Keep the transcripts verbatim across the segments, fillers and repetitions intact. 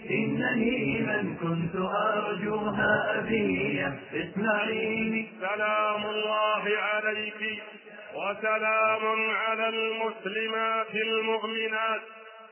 إنني من كنت أرجوها أبية اسمعيني. سلام الله عليك وسلام على المسلمات المؤمنات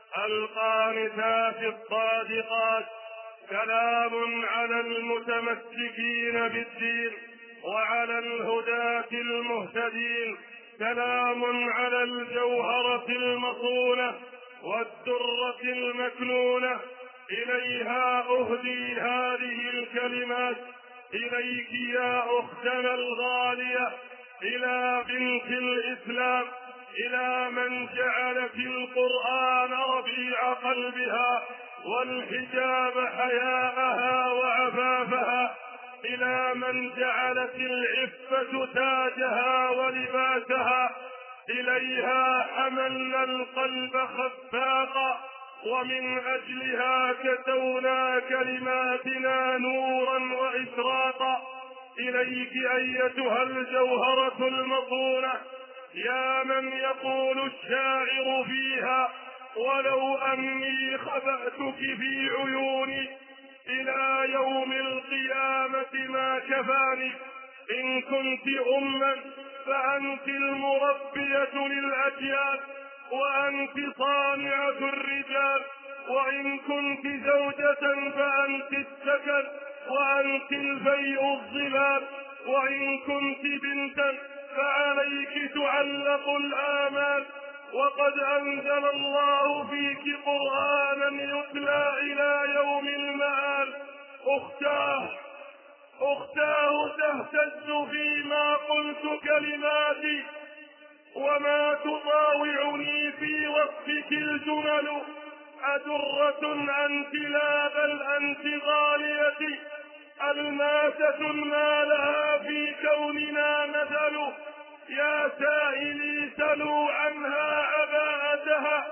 القانتات الصادقات، سلام على المتمسكين بالدين وعلى الهداة المهتدين، سلام على الجوهرة المصونة والدرة المكنونة. إليها أهدي هذه الكلمات، إليك يا أختنا الغالية، إلى بنت الإسلام، إلى من جعل في القرآن ربيع قلبها والحجاب حياءها وعفافها، إلى من جعلت العفة تاجها ولباسها. إليها حملنا القلب خفاقا، ومن أجلها كسونا كلماتنا نورا وإشراقا. إليك أيتها الجوهرة المصونة، يا من يقول الشاعر فيها: ولو أني خبأتك في عيوني إلى يوم القيامة ما كفاني. إن كنت أما فأنت المربية للأجيال، وأنت صانعة الرجال. وإن كنت زوجة فأنت السكن، وأنت الفيء الظلال. وإن كنت بنتا فعليك تعلق الآمال. وقد أنزل الله فيك قرآنا يتلى إلى يوم المآل. أختاه أختاه تهتز فيما قلت كلماتي، وما تطاوعني في وصفك الجمل. أدرة أنت لا بل أنت غاليتي، ألماسة ما لها في كوننا مثل. يا سائلي سلوا عنها عباءتها،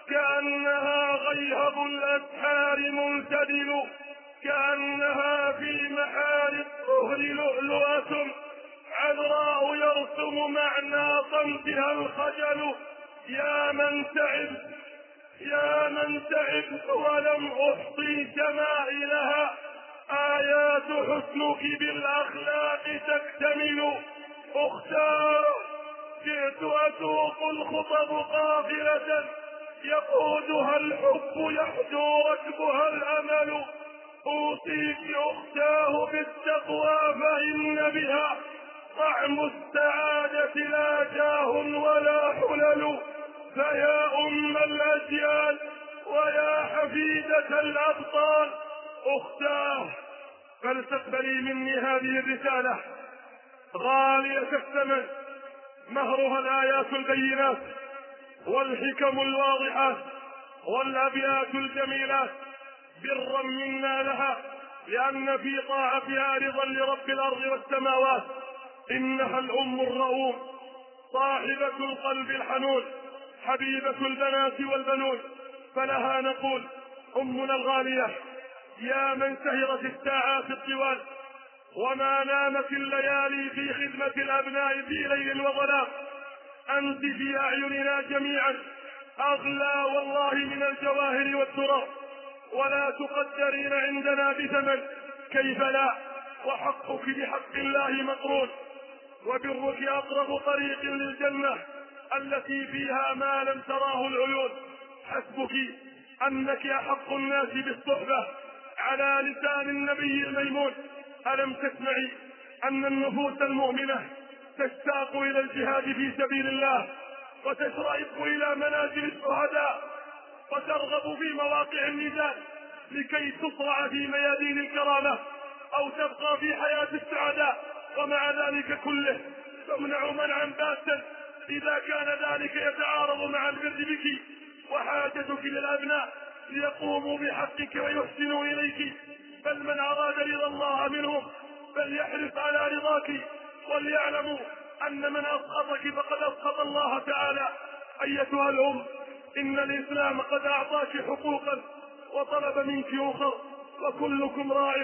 كأنها غيهب الأسحار منسدل، كأنها في محال الطهر لؤلؤة عذراء يرسم معنى صمتها الخجل. يا من تعبت يا من تعبت ولم أحصي شمائلها، آيات حسنك بالأخلاق تكتمل. أختار جئت أسوق الخطب قافلة، يقودها الحب يحجو ركبها الأمل. أوصيك أختاه بالتقوى، فإن بها طعم السعادة لا جاه ولا حلل. فيا أم الأجيال ويا حفيدة الأبطال، أختاه فلتقبلي مني هذه الرسالة غالية الثمن، مهرها الآيات البينات والحكم الواضحات والأبيات الجميلات، برا منا لها، لأن في طاعتها رضا لرب الأرض والسماوات. إنها الأم الرؤوم، صاحبة القلب الحنون، حبيبة البنات والبنون. فلها نقول: أمنا الغالية، يا من سهرت الساعات الطوال وما نامت الليالي في خدمة الأبناء في ليل وظلام، أنت في أعيننا جميعا أغلى والله من الجواهر والتراب، ولا تقدرين عندنا بثمن. كيف لا؟ وحقك بحق الله مقرون، وبرك أقرب طريق للجنة التي فيها ما لم تراه العيون. حسبك أنك أحق الناس بالصحبة على لسان النبي الميمون. ألم تسمعي أن النفوس المؤمنة تشتاق إلى الجهاد في سبيل الله، وتشرئب إلى منازل الشهداء، وترغب في مواقع النزال لكي تصرع في ميادين الكرامة أو تبقى في حياة السعداء. ومع ذلك كله تمنع منعا باتا إذا كان ذلك يتعارض مع البر بك وحاجتك للأبناء ليقوموا بحقك ويحسنوا إليك. بل من أراد رضا الله منهم فليحرص على رضاك، وليعلموا أن من أسخطك فقد أسخط الله تعالى. أيتها الأم، إن الإسلام قد أعطاك حقوقا وطلب منك أخر، وكلكم راع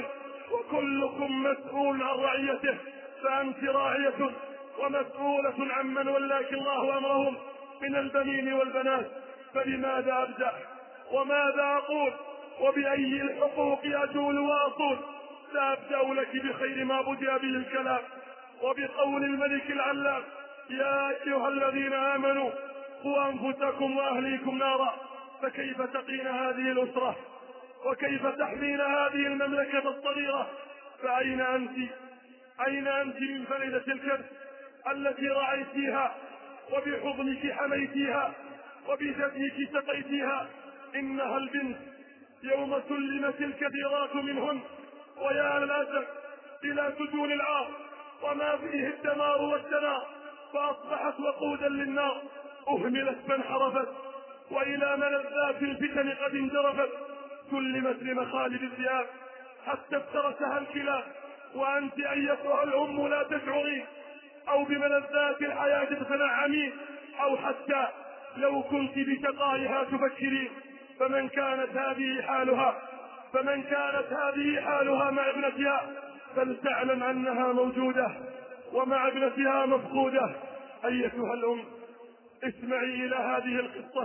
وكلكم مسؤول عن رعيته، فأنت راعية ومسؤولة عمن ولاك الله أمرهم من البنين والبنات. فلماذا أبدأ وماذا أقول وبأي الحقوق أجول وأصول. سأبدأ لك بخير ما بدأ به الكلام، وبقول الملك العلام: يا أيها الذين آمنوا قوا أنفسكم وأهليكم نارا. فكيف تقين هذه الأسرة؟ وكيف تحمين هذه المملكة الصغيرة؟ فأين أنت؟ أين أنت من فلذة الكبش التي رعيتيها وبحضنك حميتيها وبجديك سقيتيها؟ إنها البنت يوم سلمت الكثيرات منهن ويا للأسف إلى سجون العار وما فيه الدمار والدناء، فأصبحت وقودا للنار، أهملت فانحرفت وإلى ملذات الفتن قد انجرفت، سلمت لمخالب الذئاب حتى افترسها الكلاب. وأنت أيتها الأم لا تشعرين أو بملذات الحياة تتنعمين، أو حتى لو كنت بشقائها تفكرين. فمن كانت هذه حالها فمن كانت هذه حالها مع ابنتها فلتعلم أنها موجودة ومع ابنتها مفقودة. أيتها الأم اسمعي إلى هذه القصة.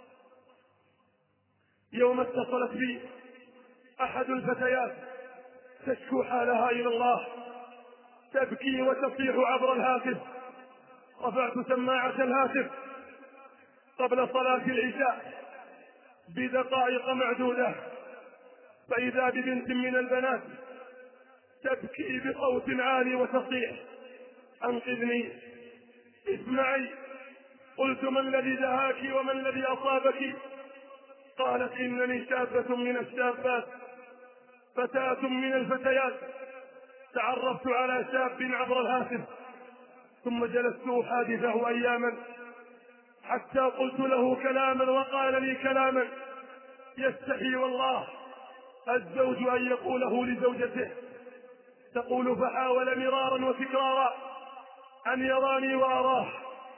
يوم اتصلت بي أحد الفتيات تشكو حالها إلى الله، تبكي وتصيح عبر الهاتف. رفعت سماعة الهاتف قبل صلاة العشاء بدقائق معدودة، فإذا ببنت من البنات تبكي بصوت عالي وتصيح: أنقذني، اسمعي. قلت: ما الذي دهاك وما الذي أصابك؟ قالت: إنني شابة من الشابات، فتاة من الفتيات، تعرفت على شاب عبر الهاتف، ثم جلست أحادثه أياما حتى قلت له كلاما وقال لي كلاما يستحي والله الزوج أن يقوله لزوجته. تقول: فحاول مرارا وتكرارا أن يراني وأراه،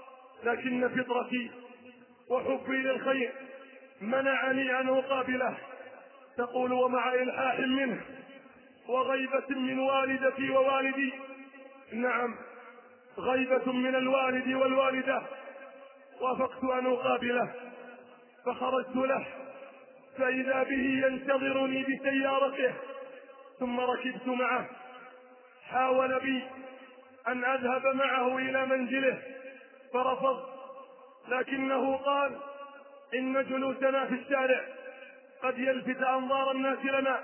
لكن فطرتي وحبي للخير منعني أن أقابله. تقول: ومع إلحاح منه وغيبة من والدتي ووالدي، نعم غيبة من الوالد والوالدة، وافقت أن أقابله. فخرجت له فإذا به ينتظرني بسيارته، ثم ركبت معه. حاول بي أن أذهب معه إلى منزله فرفض، لكنه قال: إن جلوسنا في الشارع قد يلفت أنظار الناس لنا،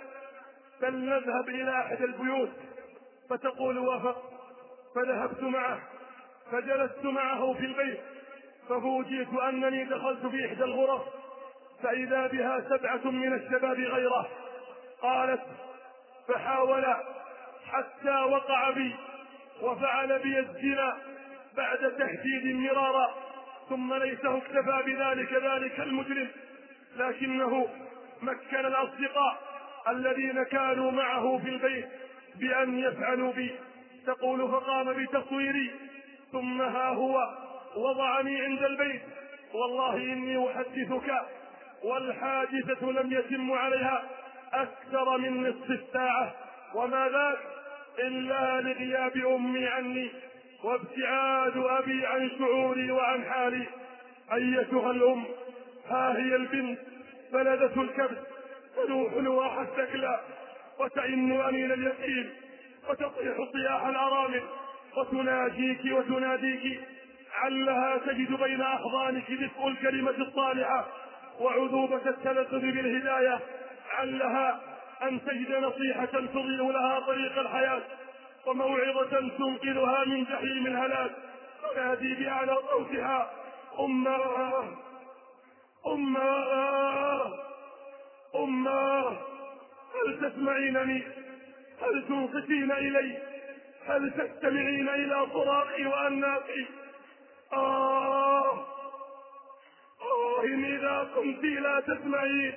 فلنذهب إلى أحد البيوت. فتقول: وافق. فذهبت معه فجلست معه في البيت، ففوجئت أنني دخلت في إحدى الغرف فإذا بها سبعة من الشباب غيره. قالت: فحاول حتى وقع بي وفعل بي الزنا بعد تهديد مرارا. ثم ليته اكتفى بذلك ذلك المجرم، لكنه مكن الأصدقاء الذين كانوا معه في البيت بأن يفعلوا بي. تقول: فقام بتصويري، ثم ها هو وضعني عند البيت. والله إني أحدثك والحادثة لم يتم عليها أكثر من نصف الساعة، وما ذاك إلا لغياب أمي عني وابتعاد أبي عن شعوري وعن حالي. أيتها الأم، ها هي البنت فلذة الكبد، تنوح نواح الثكلى وتئن أنين اليتيم وتطيح صياح الأرامل وتناجيك وتناديك، علها تجد بين أحضانك دفء الكلمة الصالحة وعذوبة التلذذ بالهداية، علها أن تجد نصيحة تضيء لها طريق الحياة وموعظة تنقذها من جحيم الهلاك. تنادي بأعلى صوتها: أماه أماه أماه، هل تسمعينني؟ هل تنصتين إلي؟ هل تستمعين إلى صراخي وأناقي؟ آه آه إن إذا كنت لا تسمعين،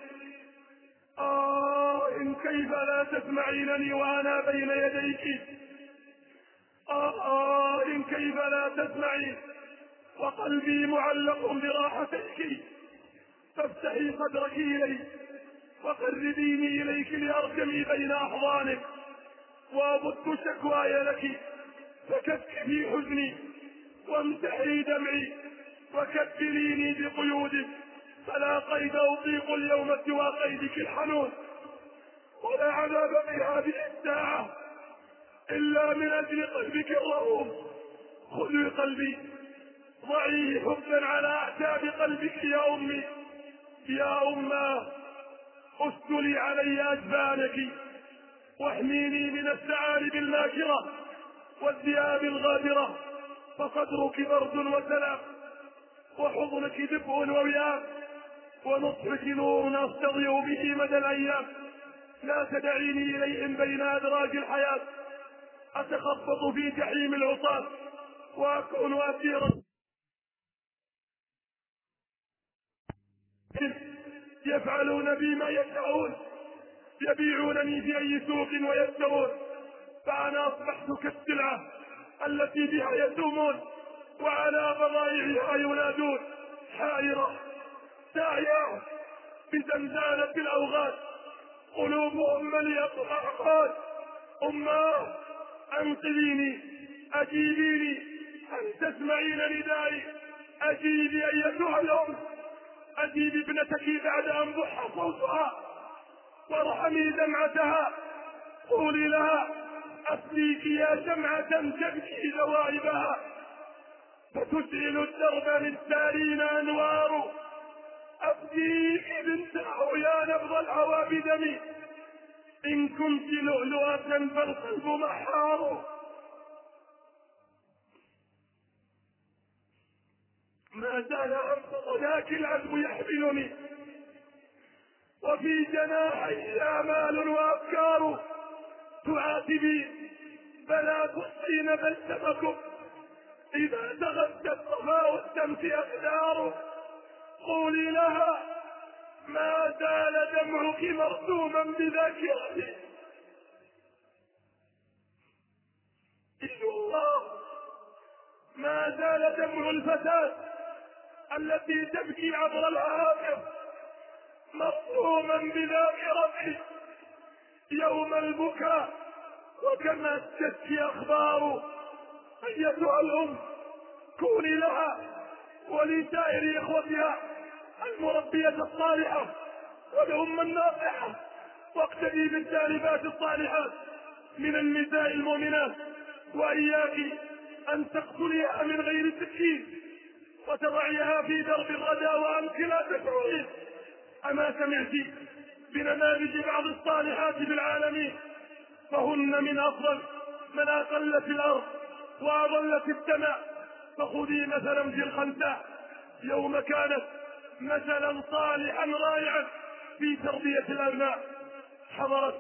آه إن كيف لا تسمعينني وأنا بين يديك، آه آه إن كيف لا تسمعين وقلبي معلق براحتيك. فافتحي صدرك إلي وقربيني إليك لأركمي بين أحضانك وأبث شكواي لك، فكفي حزني وامتحي دمعي وكبليني بقيودك، فلا قيد أطيق اليوم سوى قيدك الحنون، ولا عذاب في هذه الساعة إلا من أجل قلبك الرؤوف. خذي قلبي ضعيه حبا على أعتاب قلبك يا أمي. يا أماه اسدلي علي أجفانك واحميني من الثعالب الماكرة والذئاب الغادرة، فصدرك برد وسلام، وحضنك دفء ووئام، ونصفك نور أستضيء به مدى الأيام. لا تدعيني إليهم بين أدراج الحياة أتخبط في جحيم العصاة وأكون أسيرا يفعلون بي ما يشاءون، يبيعونني في أي سوق ويشترون، فأنا أصبحت كالسلعة التي بها يسومون وعلى بضائعها ينادون. حائرة ساعية بزنزانة الأوغاد قلوبهم مليئة حرقات. أماه أنقذيني أجيبيني، أن تسمعين ندائي، أجيبي أيتها الأم، أجيبي ابنتك بعد أن ضح صوتها، وارحمي دمعتها، قولي لها أفديك يا شمعة تبكي ذوائبها، فتسئل الدرب للسارين أنوار. أفديك بنته يا نبض الهوى بدمي، إن كنت لؤلؤة فالقلب محار. ما زال أنفض ذاك العذب يحملني، وفي جناحي آمال وأفكار. تعاتبي فلا تحصين بل سبكم، إذا تغدت صفاء الشمس أقدار. قولي لها ما زال دمعك مرسوما بذاكرتي، إن الله ما زال دمع الفتاة التي تبكي عبر الهاتف مرسوما بذاكرتي يوم البكاء، وكما تشكي أخبار. أيتها الأم كوني لها ولسائر إخوتها المربية الصالحة والأم الناصحة، واقتدي بالتالفات الصالحات من النساء المؤمنات، وإياك أن تقتليها من غير سكين وتضعيها في درب الردى وأنت لا تشعرين. أما سمعت بنماذج بعض الصالحات في العالمين، فهن من أفضل من أقل في الأرض وأضل في السماء. فخذي مثلا في الخنساء يوم كانت مثلا صالحا رائعا في تربية الأبناء، حضرت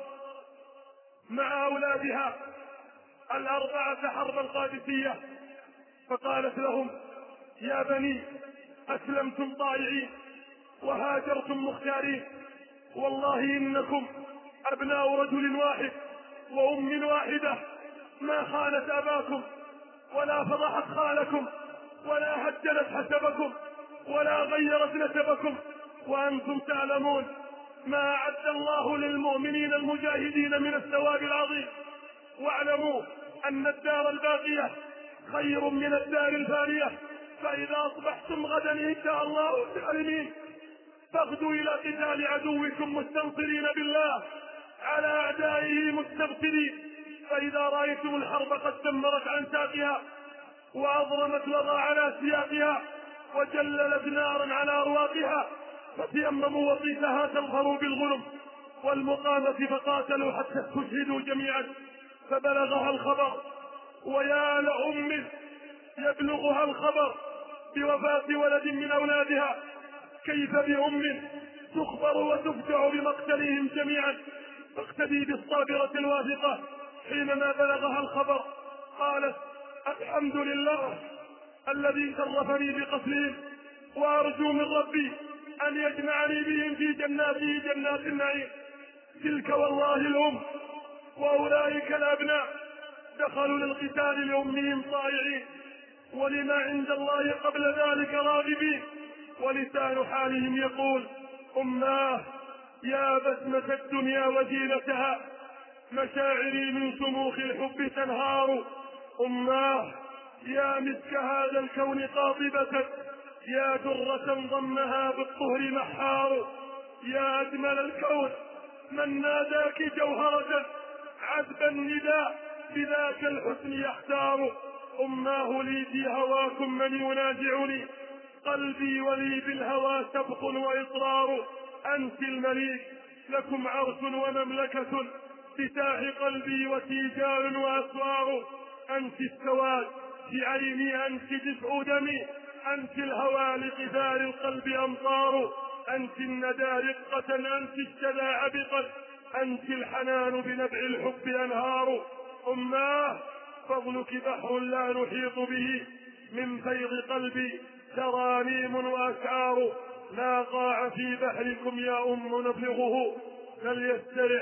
مع أولادها الأربعة حرب القادسية، فقالت لهم يا بني أسلمتم طائعين وهاجرتم مختارين، والله إنكم أبناء رجل واحد وأم واحدة، ما خانت أباكم ولا فضحت خالكم ولا هجلت حسبكم ولا غيرت نسبكم، وأنتم تعلمون ما أعد الله للمؤمنين المجاهدين من الثواب العظيم. واعلموا أن الدار الباقية خير من الدار الفانية، فإذا أصبحتم غدا إن شاء الله سالمين فاغدوا إلى قتال عدوكم مستنصرين بالله على أعدائه مستبصرين. فإذا رأيتم الحرب قد دمرت عن ساقها وأضرمت لظى على سياقها وجللت نارا على أرواقها، فتيمموا وطيسها تظهروا بالغنم والمقامة فقاتلوا حتى استشهدوا جميعا. فبلغها الخبر، ويا لأمه يبلغها الخبر بوفاة ولد من أولادها، كيف بأم تخبر وتفجع بمقتلهم جميعا. فاقتدي بالصابرة الواثقة، حينما بلغها الخبر قالت الحمد لله الذي شرفني بقتلهم، وأرجو من ربي أن يجمعني بهم في جناته جنات النعيم. تلك والله الأم وأولئك الأبناء دخلوا للقتال لأمهم طائعين، ولما عند الله قبل ذلك راغبين، ولسان حالهم يقول أماه يا بسمة الدنيا وزينتها، مشاعري من شموخ الحب تنهار. أماه يا مسك هذا الكون قاطبة، يا درة ضمها بالطهر محار، يا أجمل الكون من ناداك جوهرة عذب النداء بذاك الحسن يختار. أماه لي في هواكم من ينازعني، قلبي ولي بالهوى سبق وإصرار. أنت المليك لكم عرش ومملكة، فتاح قلبي وتيجان وأسوار. أنت السواد في عيني، أنت دفء دمي، أنت الهوى لقذار القلب أمطار. أنت الندى رقة، أنت الشذا عبقا، أنت الحنان بنبع الحب أنهار. أماه فضلك بحر لا نحيط به، من فيض قلبي ترانيم وأشعار. لا قاع في بحركم يا أم نبلغه، فليسترح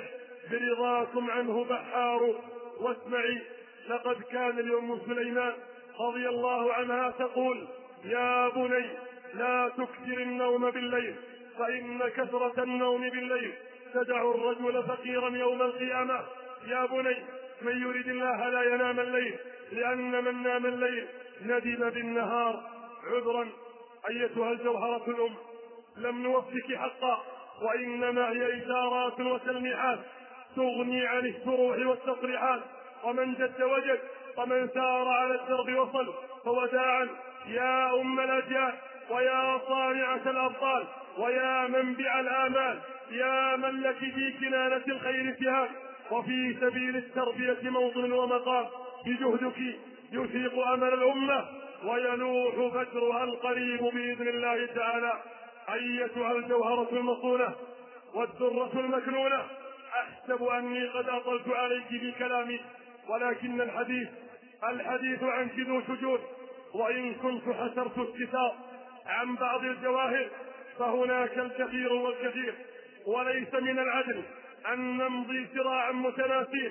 برضاكم عنه بحار. واسمعي، لقد كان لأم سليمان رضي الله عنها تقول: يا بني لا تكثر النوم بالليل، فإن كثرة النوم بالليل تدع الرجل فقيرا يوم القيامة. يا بني من يريد الله لا ينام الليل، لأن من نام الليل ندم بالنهار. عذرا أيتها الجوهرة الأم، لم نوفك حقا، وإنما هي إشارات وتلميحات تغني عن الشروح والتصريحات. ومن جد وجد، ومن سار على الدرب وصل. فوداعا يا أم الأجيال، ويا صانعة الأبطال، ويا منبع الآمال، يا من لك في كنانة الخير سهام، وفي سبيل التربية موطن ومقام. بجهدك يفيق أمل الأمة، ويلوح فجرها القريب بإذن الله تعالى. أيتها الجوهرة المصونة والدرة المكنونة، أحسب أني قد أطلت عليك بكلامي، ولكن الحديث الحديث عنك ذو شجون، وإن كنت حسرت الكتاب عن بعض الجواهر فهناك الكثير والكثير. وليس من العدل أن نمضي صراعا متناسين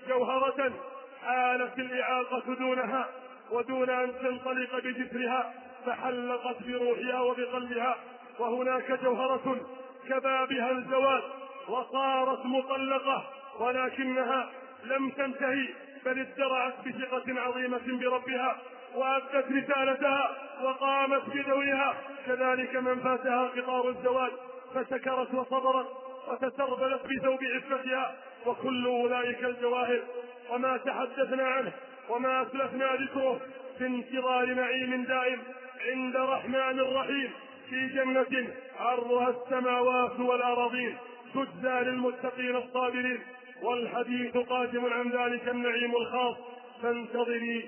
جوهرة حالت الإعاقة دونها، ودون أن تنطلق بجسرها فحلقت بروحها وبقلبها. وهناك جوهرة كبابها الزواج وصارت مطلقة، ولكنها لم تنتهي، بل ازدرعت بثقة عظيمة بربها، وأدت رسالتها وقامت بدورها. كذلك من فاتها قطار الزواج فسكرت وصبرت وتسربلت بثوب عفتها. وكل أولئك الجواهر وما تحدثنا عنه وما أسلفنا ذكره في انتظار نعيم دائم عند رحمن رحيم في جنة عرضها السماوات والأراضين، تجزى للمتقين الصابرين. والحديث قادم عن ذلك النعيم الخاص، فانتظري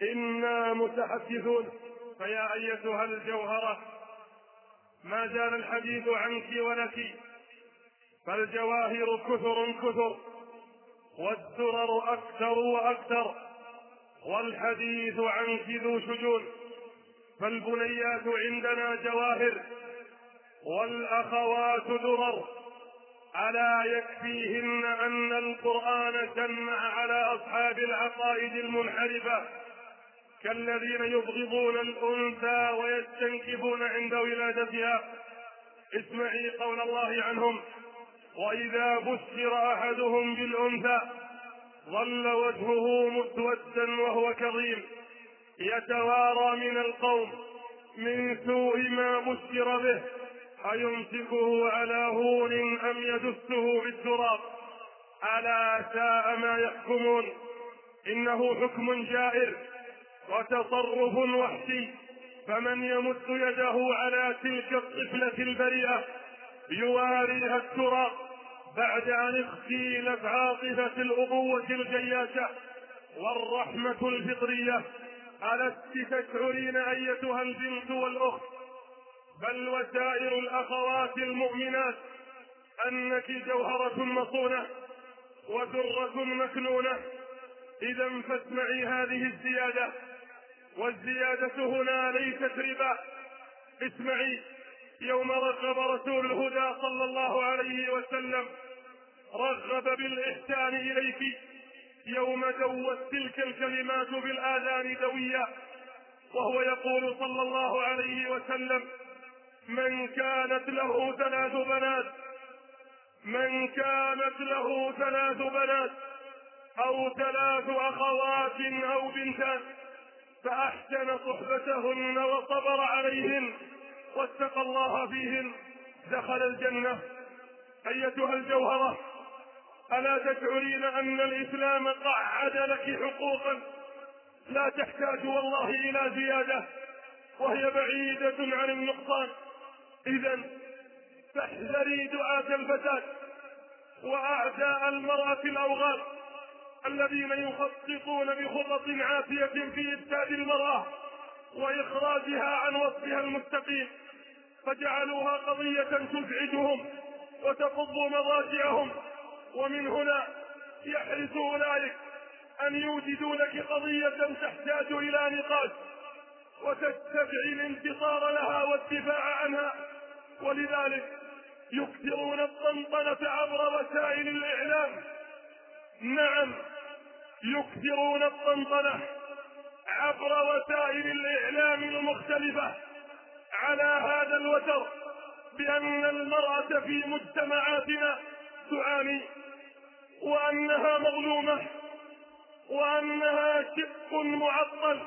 إنا متحدثون. فيا أيتها الجوهرة، ما زال الحديث عنك ولك، فالجواهر كثر كثر، والدرر أكثر وأكثر، والحديث عنك ذو شجون. فالبنيات عندنا جواهر، والأخوات درر. ألا يكفيهن أن القرآن سمع على أصحاب العقائد المنحرفة كالذين يبغضون الأنثى ويستنكفون عند ولادتها. اسمعي قول الله عنهم: وإذا بشر أحدهم بالأنثى ظل وجهه مسودا وهو كظيم يتوارى من القوم من سوء ما بشر به، أيمسكه على هون أم يدسه بالتراب. ألا ساء ما يحكمون. إنه حكم جائر وتصرف وحشي، فمن يمد يده على تلك الطفلة البريئة يواريها التراب بعد أن اختيلت عاطفة الأبوة الجياشة والرحمة الفطرية. ألست تشعرين أيتها البنت والأخت، بل وسائر الأخوات المؤمنات، أنك جوهرة مصونة ودرة مكنونة؟ إذا فاسمعي هذه الزيادة، والزيادة هنا ليست ربا. اسمعي، يوم رغب رسول الهدى صلى الله عليه وسلم رغب بالإحسان إليك، يوم دوت تلك الكلمات بالآذان دوية، وهو يقول صلى الله عليه وسلم: من كانت له ثلاث بنات من كانت له ثلاث بنات أو ثلاث أخوات أو بنتان فأحسن صحبتهن وصبر عليهن واتقى الله فيهن دخل الجنة. أيتها الجوهرة، ألا تشعرين أن الإسلام قعد لك حقوقا لا تحتاج والله إلى زيادة، وهي بعيدة عن النقصان؟ إذن فاحذري دعاة الفساد وأعداء المرأة الأوغاد الذين يخططون بخطط عافية في إفساد المرأة وإخراجها عن وصفها المستقيم، فجعلوها قضية تزعجهم وتفض مضاجعهم. ومن هنا يحرص أولئك أن يوجدوا لك قضية تحتاج إلى نقاش وتستدعي الانتصار لها والدفاع عنها، ولذلك يكثرون الطنطنة عبر وسائل الإعلام. نعم، يكثرون الطنطنة عبر وسائل الإعلام المختلفة على هذا الوتر بأن المرأة في مجتمعاتنا تعاني، وأنها مظلومة، وأنها شق معطل،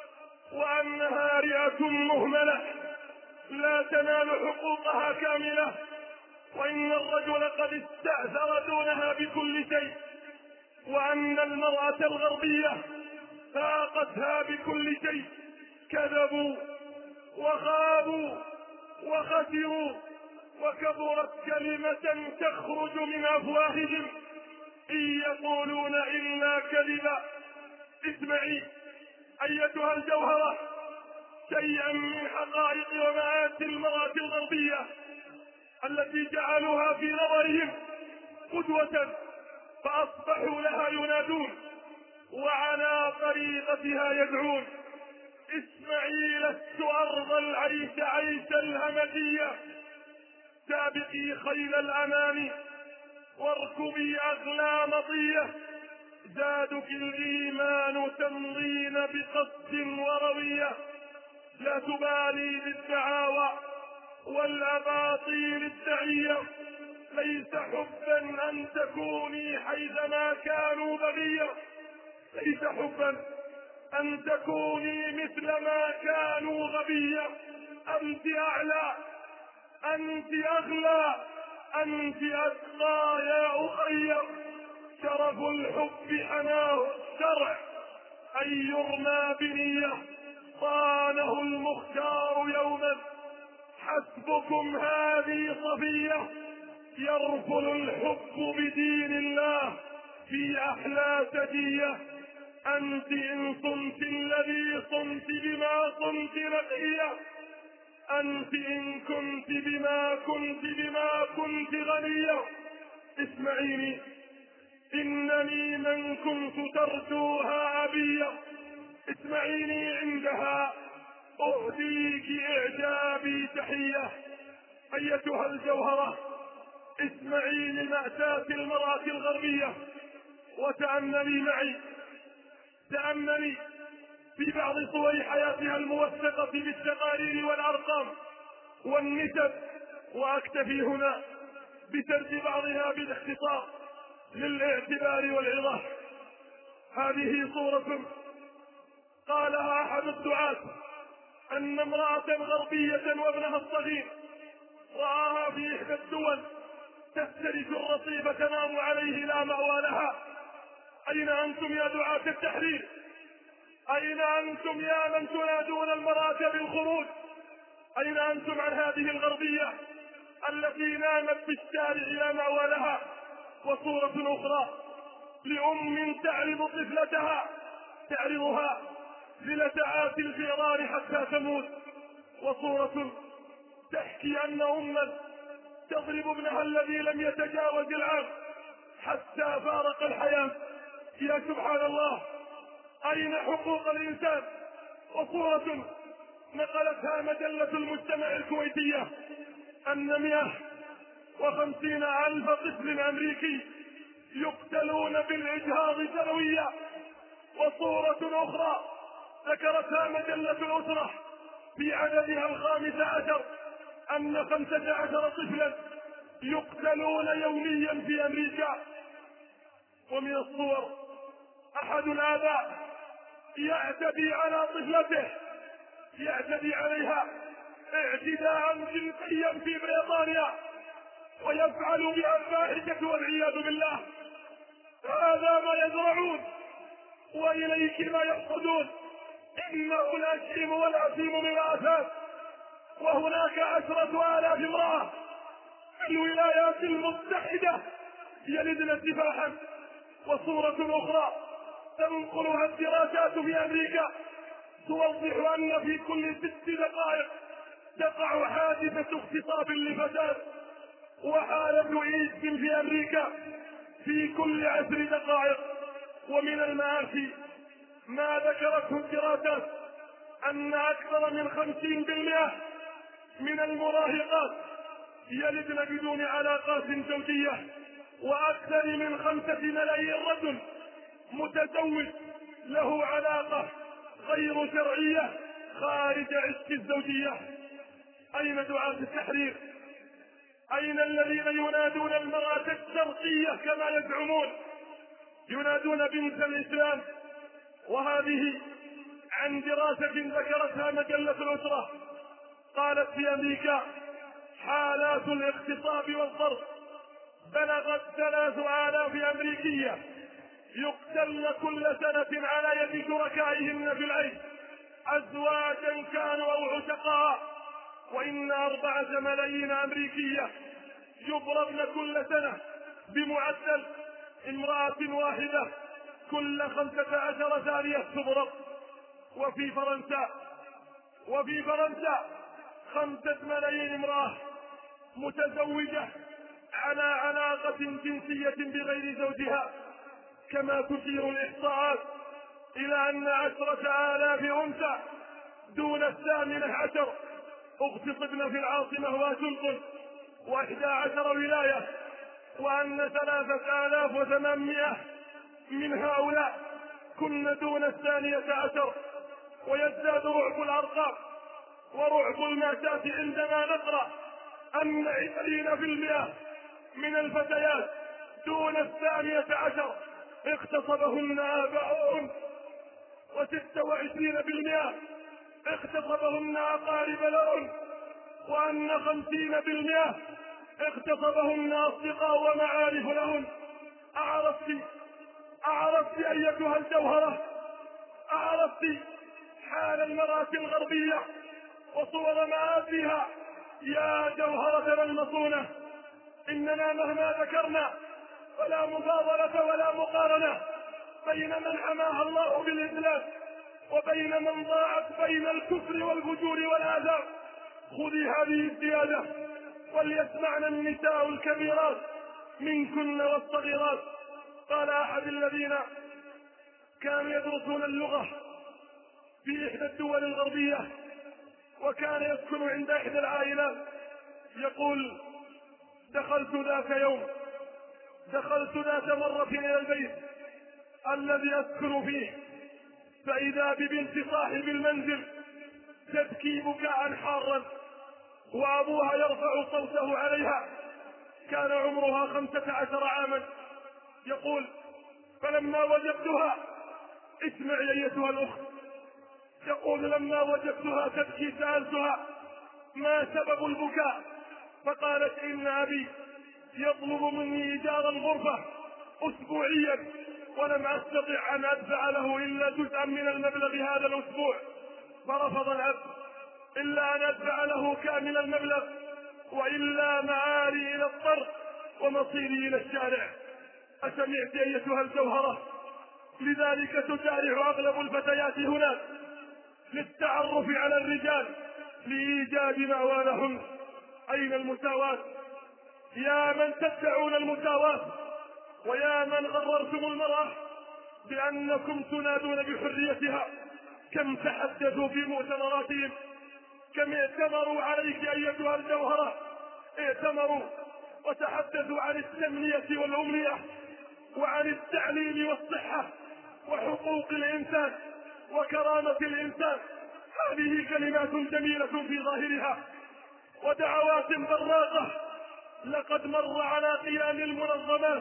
وأنها رئة مهملة لا تنال حقوقها كاملة، وإن الرجل قد استأثر دونها بكل شيء، وأن المرأة الغربية فاقتها بكل شيء. كذبوا وخابوا وخسروا، وكبرت كلمة تخرج من أفواههم إن يقولون إلا كذبا. اسمعي أيتها الجوهرة شيئا من حقائق ومآسي المرأة الغربية التي جعلوها في نظرهم قدوة فأصبحوا لها ينادون وعلى طريقتها يدعون. اسمعي، لست أرضى العيش عيش الهمجية، سابقي خيل الأمان واركبي أغلى مطية، زادك الإيمان تمضين بقصد وروية، لا تبالي بالدعاوى والأباطيل الدعية، ليس حبا أن تكوني حيثما كانوا بغية، ليس حبا أن تكوني مثل ما كانوا غبية. أنت أعلى، أنت أغلى، أنت أتقى يا أخي، شرف الحب حناه الشرع أن يرمى بنية، صانه المختار يوما، حسبكم هذه صفية، يرفل الحب بدين الله في أحلى سجية، أنت إن صمت الذي صمت بما صمت نقية، أنت إن كنت بما كنت بما كنت غنية. اسمعيني، إنني من كنت ترجوها أبية، اسمعيني عندها أهديك إعجابي تحية. أيتها الجوهرة، اسمعي لمأساة المرأة الغربية وتأملي معي، تأملي في بعض صور حياتها الموثقة بالتقارير والأرقام والنسب، وأكتفي هنا بسرد بعضها بالاختصار للاعتبار والعظة. هذه صورة قالها أحد الدعاة أن امرأة غربية وابنها الصغير رآها في إحدى الدول تفترس الرصيف تنام عليه لا مأوى لها. أين أنتم يا دعاة التحرير؟ أين أنتم يا من تنادون المرأة بالخروج؟ أين أنتم عن هذه الغربية التي نامت في الشارع لا مأوى لها؟ وصورة أخرى لأم تعرض طفلتها، تعرضها للتعات الفئران حتى تموت، وصورة تحكي أن أما تضرب ابنها الذي لم يتجاوز العام حتى فارق الحياة. يا سبحان الله، أين حقوق الإنسان؟ وصورة نقلتها مجلة المجتمع الكويتية أن مئة وخمسين ألف طفل أمريكي يقتلون بالإجهاض سنويا. وصورة أخرى ذكرتها مجلة الأسرة في عددها الخامس عشر أن خمسة عشر طفلا يقتلون يوميا في أمريكا. ومن الصور أحد الآباء يعتدي على طفلته، يعتدي عليها اعتداء جنسيا في بريطانيا ويفعل بها الفاحشة والعياذ بالله. هذا ما يزرعون وإليك ما يحصدون. إنه الأشيم والأثيم ميراثات. وهناك عشرة آلاف امرأة في الولايات المتحدة يلدن سفاحا. وصورة أخرى تنقلها الدراسات في أمريكا توضح أن في كل ست دقائق تقع حادثة اغتصاب لفتاة، وحالة إيدز في أمريكا في كل عشر دقائق. ومن المآسي ما ذكرته الدراسات أن أكثر من خمسين بالمئة من المراهقات يلدن بدون علاقات زوجية، وأكثر من خمسة ملايين رجل متزوج له علاقة غير شرعية خارج عشق الزوجية. أين دعاة التحرير؟ أين الذين ينادون المرأة الشرقية كما يزعمون؟ ينادون بنت الإسلام. وهذه عن دراسة ذكرتها مجلة الأسرة قالت في أمريكا حالات الاغتصاب والضرب بلغت ثلاث آلاف أمريكية يقتلن كل سنة على يد شركائهن في العيش، أزواجا كانوا أو عتقاء. وإن أربعة ملايين أمريكية يضربن كل سنة بمعدل امرأة واحدة كل خمسة عشر ثانية تضرب. وفي فرنسا وفي فرنسا خمسة ملايين امرأة متزوجة على علاقة جنسية بغير زوجها. كما تشير الإحصاءات إلى أن عشرة آلاف أنثى دون الثامنة عشر اغتصبن في العاصمة واشنطن وإحدى عشر ولاية، وأن ثلاثة آلاف وثمانمائة من هؤلاء كن دون الثانية عشر. ويزداد رعب الأرقام ورعب المأساة عندما نقرأ أن عشرين بالمئة من الفتيات دون الثانية عشر اغتصبهن آباؤهن، وستة وعشرين بالمئة اغتصبهن أقارب لهن، وأن خمسين بالمئة اغتصبهن أصدقاء ومعارف لهن. أعرفت أعرفت أيتها الجوهرة، أعرفت حال المرأة الغربية وصور مآسيها يا جوهرتنا المصونة؟ إننا مهما ذكرنا ولا مفاضلة ولا مقارنة بين من حماها الله بالإسلام وبين من ضاعت بين الكفر والفجور والآثام. خذي هذه الزيادة وليسمعن النساء الكبيرات منكن والصغيرات. قال أحد الذين كانوا يدرسون اللغة في إحدى الدول الغربية وكان يسكن عند إحدى العائلات، يقول دخلت ذات يوم دخلت ذات مرة إلى البيت الذي أسكن فيه، فإذا ببنت صاحب المنزل تبكي بكاء حارا وأبوها يرفع صوته عليها. كان عمرها خمسة عشر عاما. يقول فلما وجدتها، اسمعي أيتها الأخت، يقول لما وجدتها تبكي سألتها ما سبب البكاء، فقالت إن أبي يطلب مني إيجار الغرفة أسبوعيا ولم أستطع أن أدفع له إلا جزءا من المبلغ هذا الأسبوع، فرفض الأب إلا أن أدفع له كامل المبلغ، وإلا معاري إلى الطرق ومصيري إلى الشارع. أسمعت أيتها الجوهرة؟ لذلك تسارع أغلب الفتيات هناك للتعرف على الرجال لإيجاد مأوى لهم. أين المساواة؟ يا من تدعون المساواة ويا من غررتم المرأة بأنكم تنادون بحريتها، كم تحدثوا في مؤتمراتهم، كم ائتمروا عليك أيتها الجوهرة، ائتمروا وتحدثوا عن التنمية والأمنية وعن التعليم والصحة وحقوق الإنسان وكرامة الإنسان. هذه كلمات جميلة في ظاهرها ودعوات براقة. لقد مر على قيام المنظمات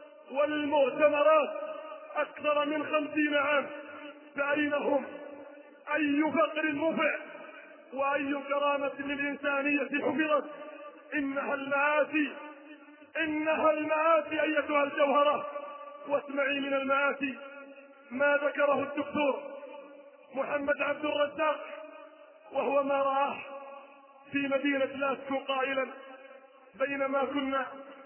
والمؤتمرات أكثر من خمسين عام، فأين هم؟ أي فقر مفع وأي كرامة للإنسانية حفظت؟ إنها المآسي، إنها المآسي أيتها الجوهرة. واسمعي من المآسي ما ذكره الدكتور محمد عبد الرزاق وهو ما رآه في مدينة لاسكو قائلا: بينما كنا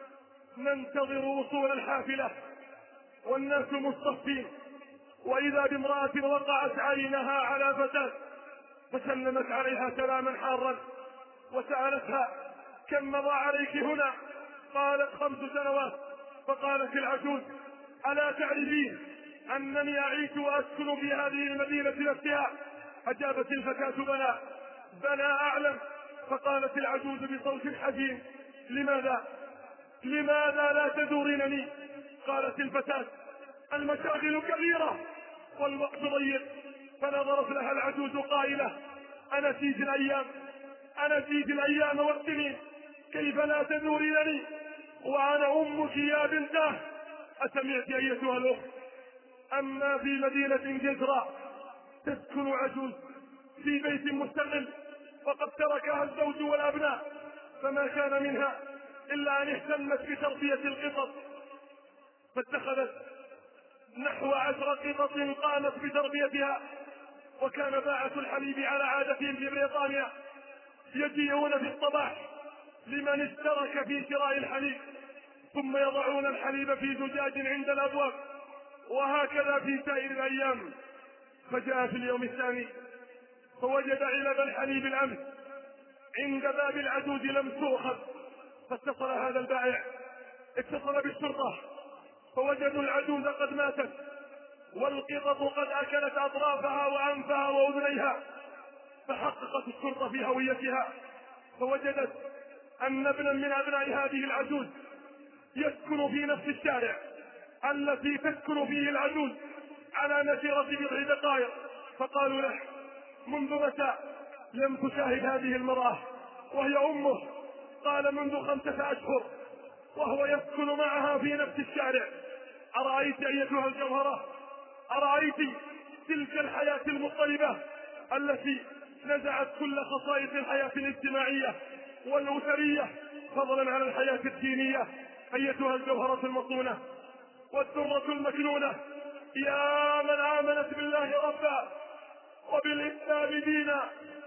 ننتظر وصول الحافلة والناس مصطفين، وإذا بامرأة وقعت عينها على فتاة فسلمت عليها سلاما حارا وسألتها: كم مضى عليك هنا؟ قالت: خمس سنوات. فقالت العجوز: ألا تعرفين أنني أعيش وأسكن في هذه المدينة نفسها؟ أجابت الفتاة: بلى بلى أعلم. فقالت العجوز بصوت حزين: لماذا لماذا لا تزورينني؟ قالت الفتاة: المشاغل كثيرة والوقت ضيق. فنظرت لها العجوز قائلة: أنسيت الأيام أنسيت الأيام والسنين، كيف لا تزورينني وأنا أمك يا بنتاه؟ أسمعت أيتها الأخت؟ أما في مدينة جزرة تسكن عجوز في بيت مستقل، فقد تركها الزوج والأبناء، فما كان منها إلا أن اهتمت بتربية القطط، فاتخذت نحو عشر قطط قامت بتربيتها. وكان باعة الحليب على عادتهم في بريطانيا يجيئون في الصباح لمن اشترك في شراء الحليب، ثم يضعون الحليب في زجاج عند الأبواب، وهكذا في سائر الأيام. فجاء في اليوم الثاني فوجد علب الحليب الأمس عند باب العجوز لم تؤخذ، فاتصل هذا البائع اتصل بالشرطة، فوجدوا العجوز قد ماتت والقطط قد أكلت أطرافها وأنفها وأذنيها. فحققت الشرطة في هويتها فوجدت أن ابنا من أبناء هذه العجوز يسكن في نفس الشارع التي تسكن فيه العجوز على مسيرة بضع دقائق. فقالوا له: منذ متى لم تشاهد هذه المرأة وهي أمه؟ قال: منذ خمسة أشهر وهو يسكن معها في نفس الشارع. أرأيت أيتها الجوهرة؟ أرأيت تلك الحياة المضطربة التي نزعت كل خصائص الحياة الاجتماعية والأسرية فضلا عن الحياة الدينية؟ أيتها الجوهرة المصونة والدرة المكنونة، يا من آمنت بالله ربا وبالإسلام دينا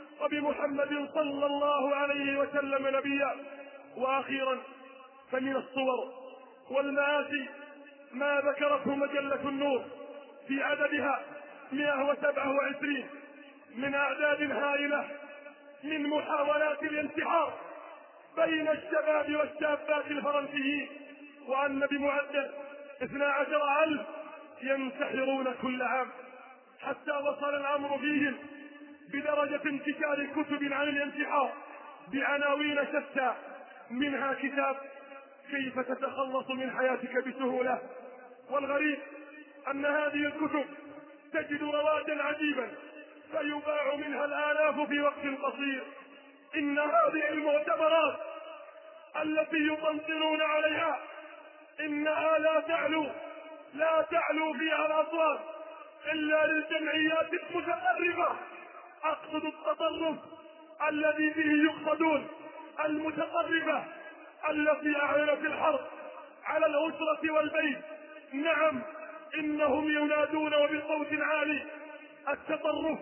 وبمحمد صلى الله عليه وسلم نبيا. وأخيرا فمن الصور والمآسي ما ذكرته مجلة النور في عددها مئة وسبعة وعشرين من أعداد هائلة من محاولات الانتحار بين الشباب والشابات الفرنسيين، وأن بمعدل اثنا عشر ألف ينتحرون كل عام، حتى وصل الأمر فيهم بدرجة انتشار كتب عن الانتحار بعناوين شتى، منها كتاب كيف تتخلص من حياتك بسهولة. والغريب أن هذه الكتب تجد رواجا عجيبا فيباع منها الآلاف في وقت قصير. إن هذه المعتبرات التي يطنطنون عليها إنها لا تعلو لا تعلو فيها الأصوات إلا للجمعيات المتقربة، أقصد التطرف الذي به يقصدون المتقربة التي أعلنت الحرب على الأسرة والبيت. نعم، إنهم ينادون وبصوت عالي التطرف،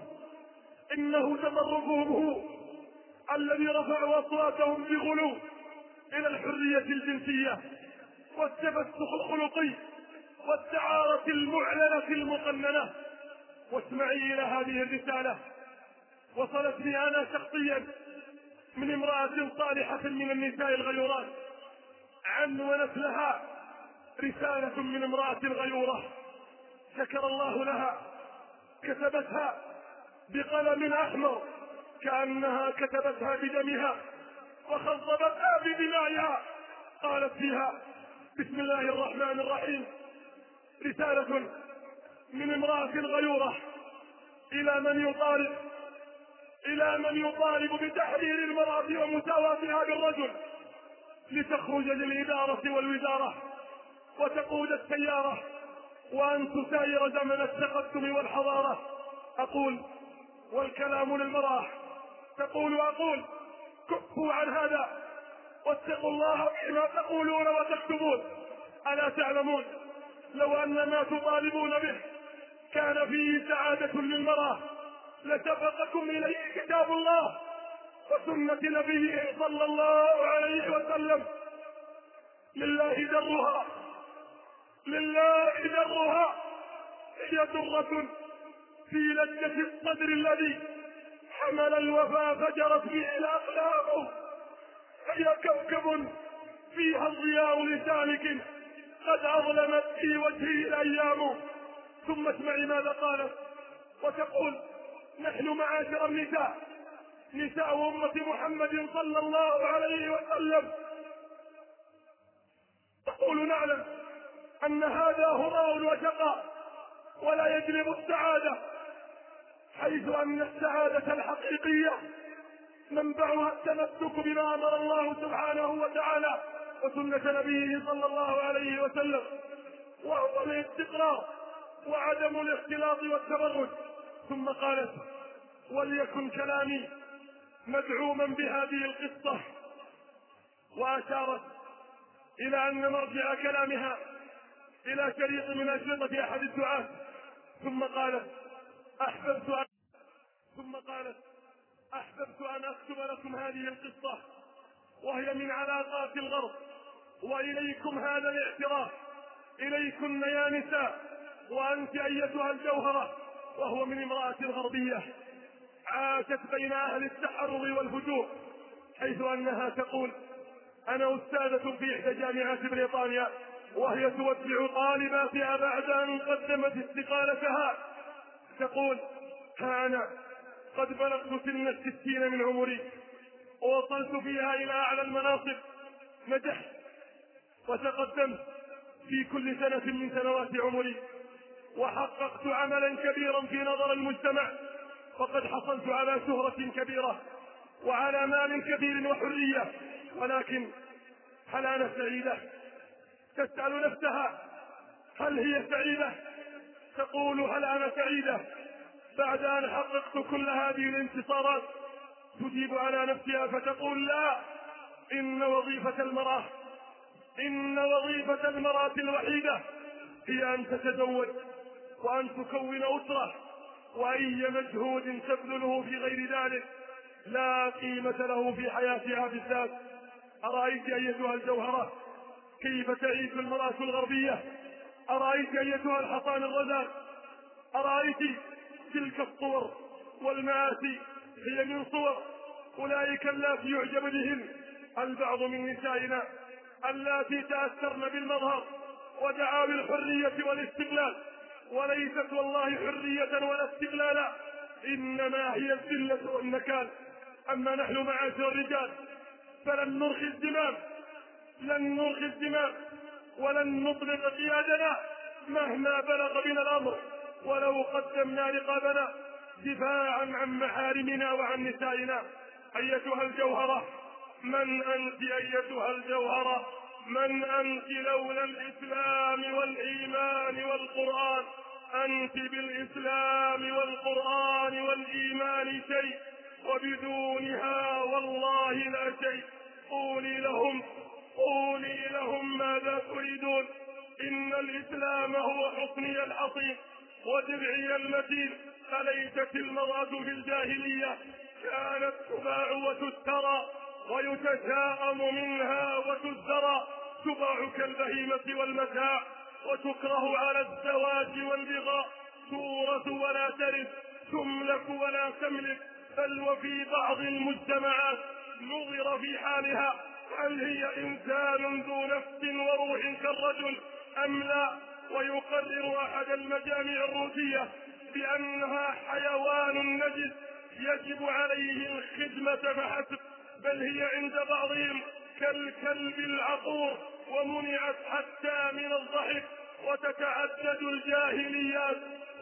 إنه تطرفهم هو الذي رفعوا أصواتهم بغلو إلى الحرية الجنسية والتفسخ الخلقي والدعارة المعلنة المقننة. واسمعي إلى هذه الرسالة، وصلتني أنا شخصيا من امرأة صالحة من النساء الغيورات، عنونت لها رسالة من امرأة غيورة شكر الله لها، كتبتها بقلم أحمر كأنها كتبتها بدمها وخضبتها بدمائها. قالت فيها: بسم الله الرحمن الرحيم، رسالة من امرأة غيورة إلى من يطالب إلى من يطالب بتحرير المرأة ومساواتها بالرجل، لتخرج للإدارة والوزارة وتقود السيارة وأن تساير زمن التقدم والحضارة. أقول: والكلام للمرأة تقول وأقول كفوا عن هذا واتقوا الله فيما تقولون وتكتبون. ألا تعلمون لو أن ما تطالبون به كان فيه سعادة للمرأة لسبقكم إليه كتاب الله وسنة نبيه صلى الله عليه وسلم. لله درها، لله درها، هي درة في لجة الصدر الذي حمل الوفا فجرت به الأقلام، هي كوكب فيها الضياء لسالك قد أظلمت في وجهه الأيام. ثم اسمعي ماذا قالت وتقول: نحن معاشر النساء نساء أمة محمد صلى الله عليه وسلم تقول: نعلم أن هذا هراء وشقاء ولا يجلب السعادة، حيث أن السعادة الحقيقية منبعها التمسك بما أمر الله سبحانه وتعالى وسنة نبيه صلى الله عليه وسلم، وهو الاستقرار وعدم الاختلاط والتبرج. ثم قالت: وليكن كلامي مدعوما بهذه القصة، وأشارت إلى أن مرجع كلامها إلى شريط من أشرطة أحد الدعاة. ثم قالت: أحببت أن ثم قالت أحببت أن أكتب لكم هذه القصة وهي من علاقات الغرب، وإليكم هذا الاعتراف، إليكن يا نساء وأنت أيتها الجوهرة، وهو من امرأة غربية عاشت بين أهل التحرر والفجور، حيث أنها تقول: أنا أستاذة في إحدى جامعات بريطانيا، وهي تودع طالباتها بعد أن قدمت استقالتها. تقول: ها أنا قد بلغت سن الستين من عمري ووصلت فيها إلى أعلى المناصب، نجحت وتقدمت في كل سنة من سنوات عمري، وحققت عملا كبيرا في نظر المجتمع، فقد حصلت على شهرة كبيرة وعلى مال كثير وحرية، ولكن هل أنا سعيدة؟ تسأل نفسها: هل هي سعيدة؟ تقول: هل أنا سعيدة بعد أن حققت كل هذه الانتصارات؟ تجيب على نفسها فتقول: لا، إن وظيفة المرأة إن وظيفة المرأة الوحيدة هي أن تتزوج وأن تكون أسرة، وأي مجهود تبذله في غير ذلك لا قيمة له في حياتها بالذات. أرأيت أيتها الجوهرة كيف تعيش المرأة الغربية؟ أرأيت أيتها الحصان الرذاذ؟ أرأيت تلك الصور والمآسي؟ هي من صور أولئك اللاتي يعجب بهن البعض من نسائنا اللاتي تأثرن بالمظهر ودعاوى الحرية والاستقلال، وليست والله حرية ولا استقلالا، إنما هي الذلة والنكال. أما نحن معاشر الرجال فلن نرخي الزمام لن نرخي الزمام ولن نطلق قيادنا مهما بلغ بنا الأمر، ولو قدمنا رقابنا دفاعا عن محارمنا وعن نسائنا. أيتها الجوهرة، من أنت أيتها الجوهرة؟ من أنت لولا الإسلام والإيمان والقرآن؟ أنت بالإسلام والقرآن والإيمان شيء، وبدونها والله لا شيء. قولي لهم قولي لهم ماذا تريدون؟ إن الإسلام هو حصني الحصين ودرعي المتين. أليست المرأة في الجاهلية كانت تباع وتشترى ويتشاءم منها وتزدرى، تباع كالبهيمة والمتاع وتكره على الزواج والبغاء، تورث ولا ترث، تملك ولا تملك، بل وفي بعض المجتمعات نظر في حالها هل هي إنسان ذو نفس وروح كالرجل أم لا، ويقرر أحد المجامع الروسية بأنها حيوان نجس يجب عليه الخدمة فحسب، بل هي عند بعضهم كالكلب العقور ومنعت حتى من الضحك، وتتعدد الجاهليات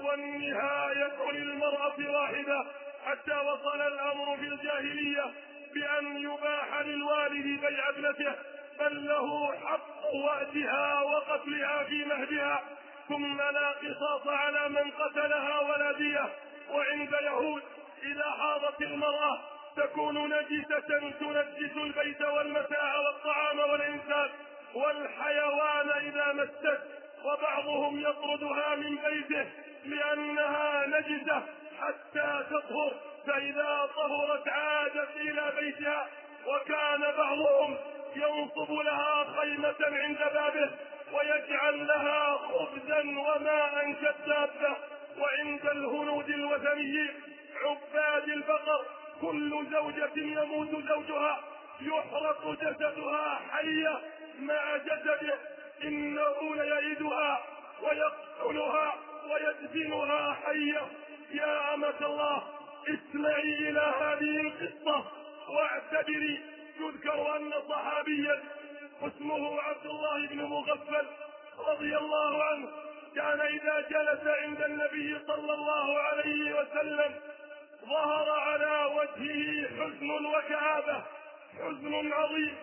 والنهاية للمرأة واحدة، حتى وصل الأمر في الجاهلية بأن يباح للوالد بيع ابنته، بل له حق وأدها وقتلها في مهدها، ثم لا قصاص على من قتلها ولا دية. وعند يهود إذا حاضت المرأة تكون نجسة تنجس البيت والمتاع والطعام والإنسان والحيوان إذا مست، وبعضهم يطردها من بيته لأنها نجسة حتى تطهر، فإذا طهرت عادت إلى بيتها. وكان بعضهم ينصب لها خيمة عند بابه ويجعل لها خبزا وماء كالدابة. وعند الهنود الوثنيين عباد البقر كل زوجة يموت زوجها يحرق جسدها حية مع جسده، إنه ليعيدها ويقتلها ويدفنها حية. يا أمة الله، اسمعي إلى هذه القصة واعتبري. يذكر أن صحابيا اسمه عبد الله بن مغفل رضي الله عنه كان إذا جلس عند النبي صلى الله عليه وسلم ظهر على وجهه حزن وكآبة، حزن عظيم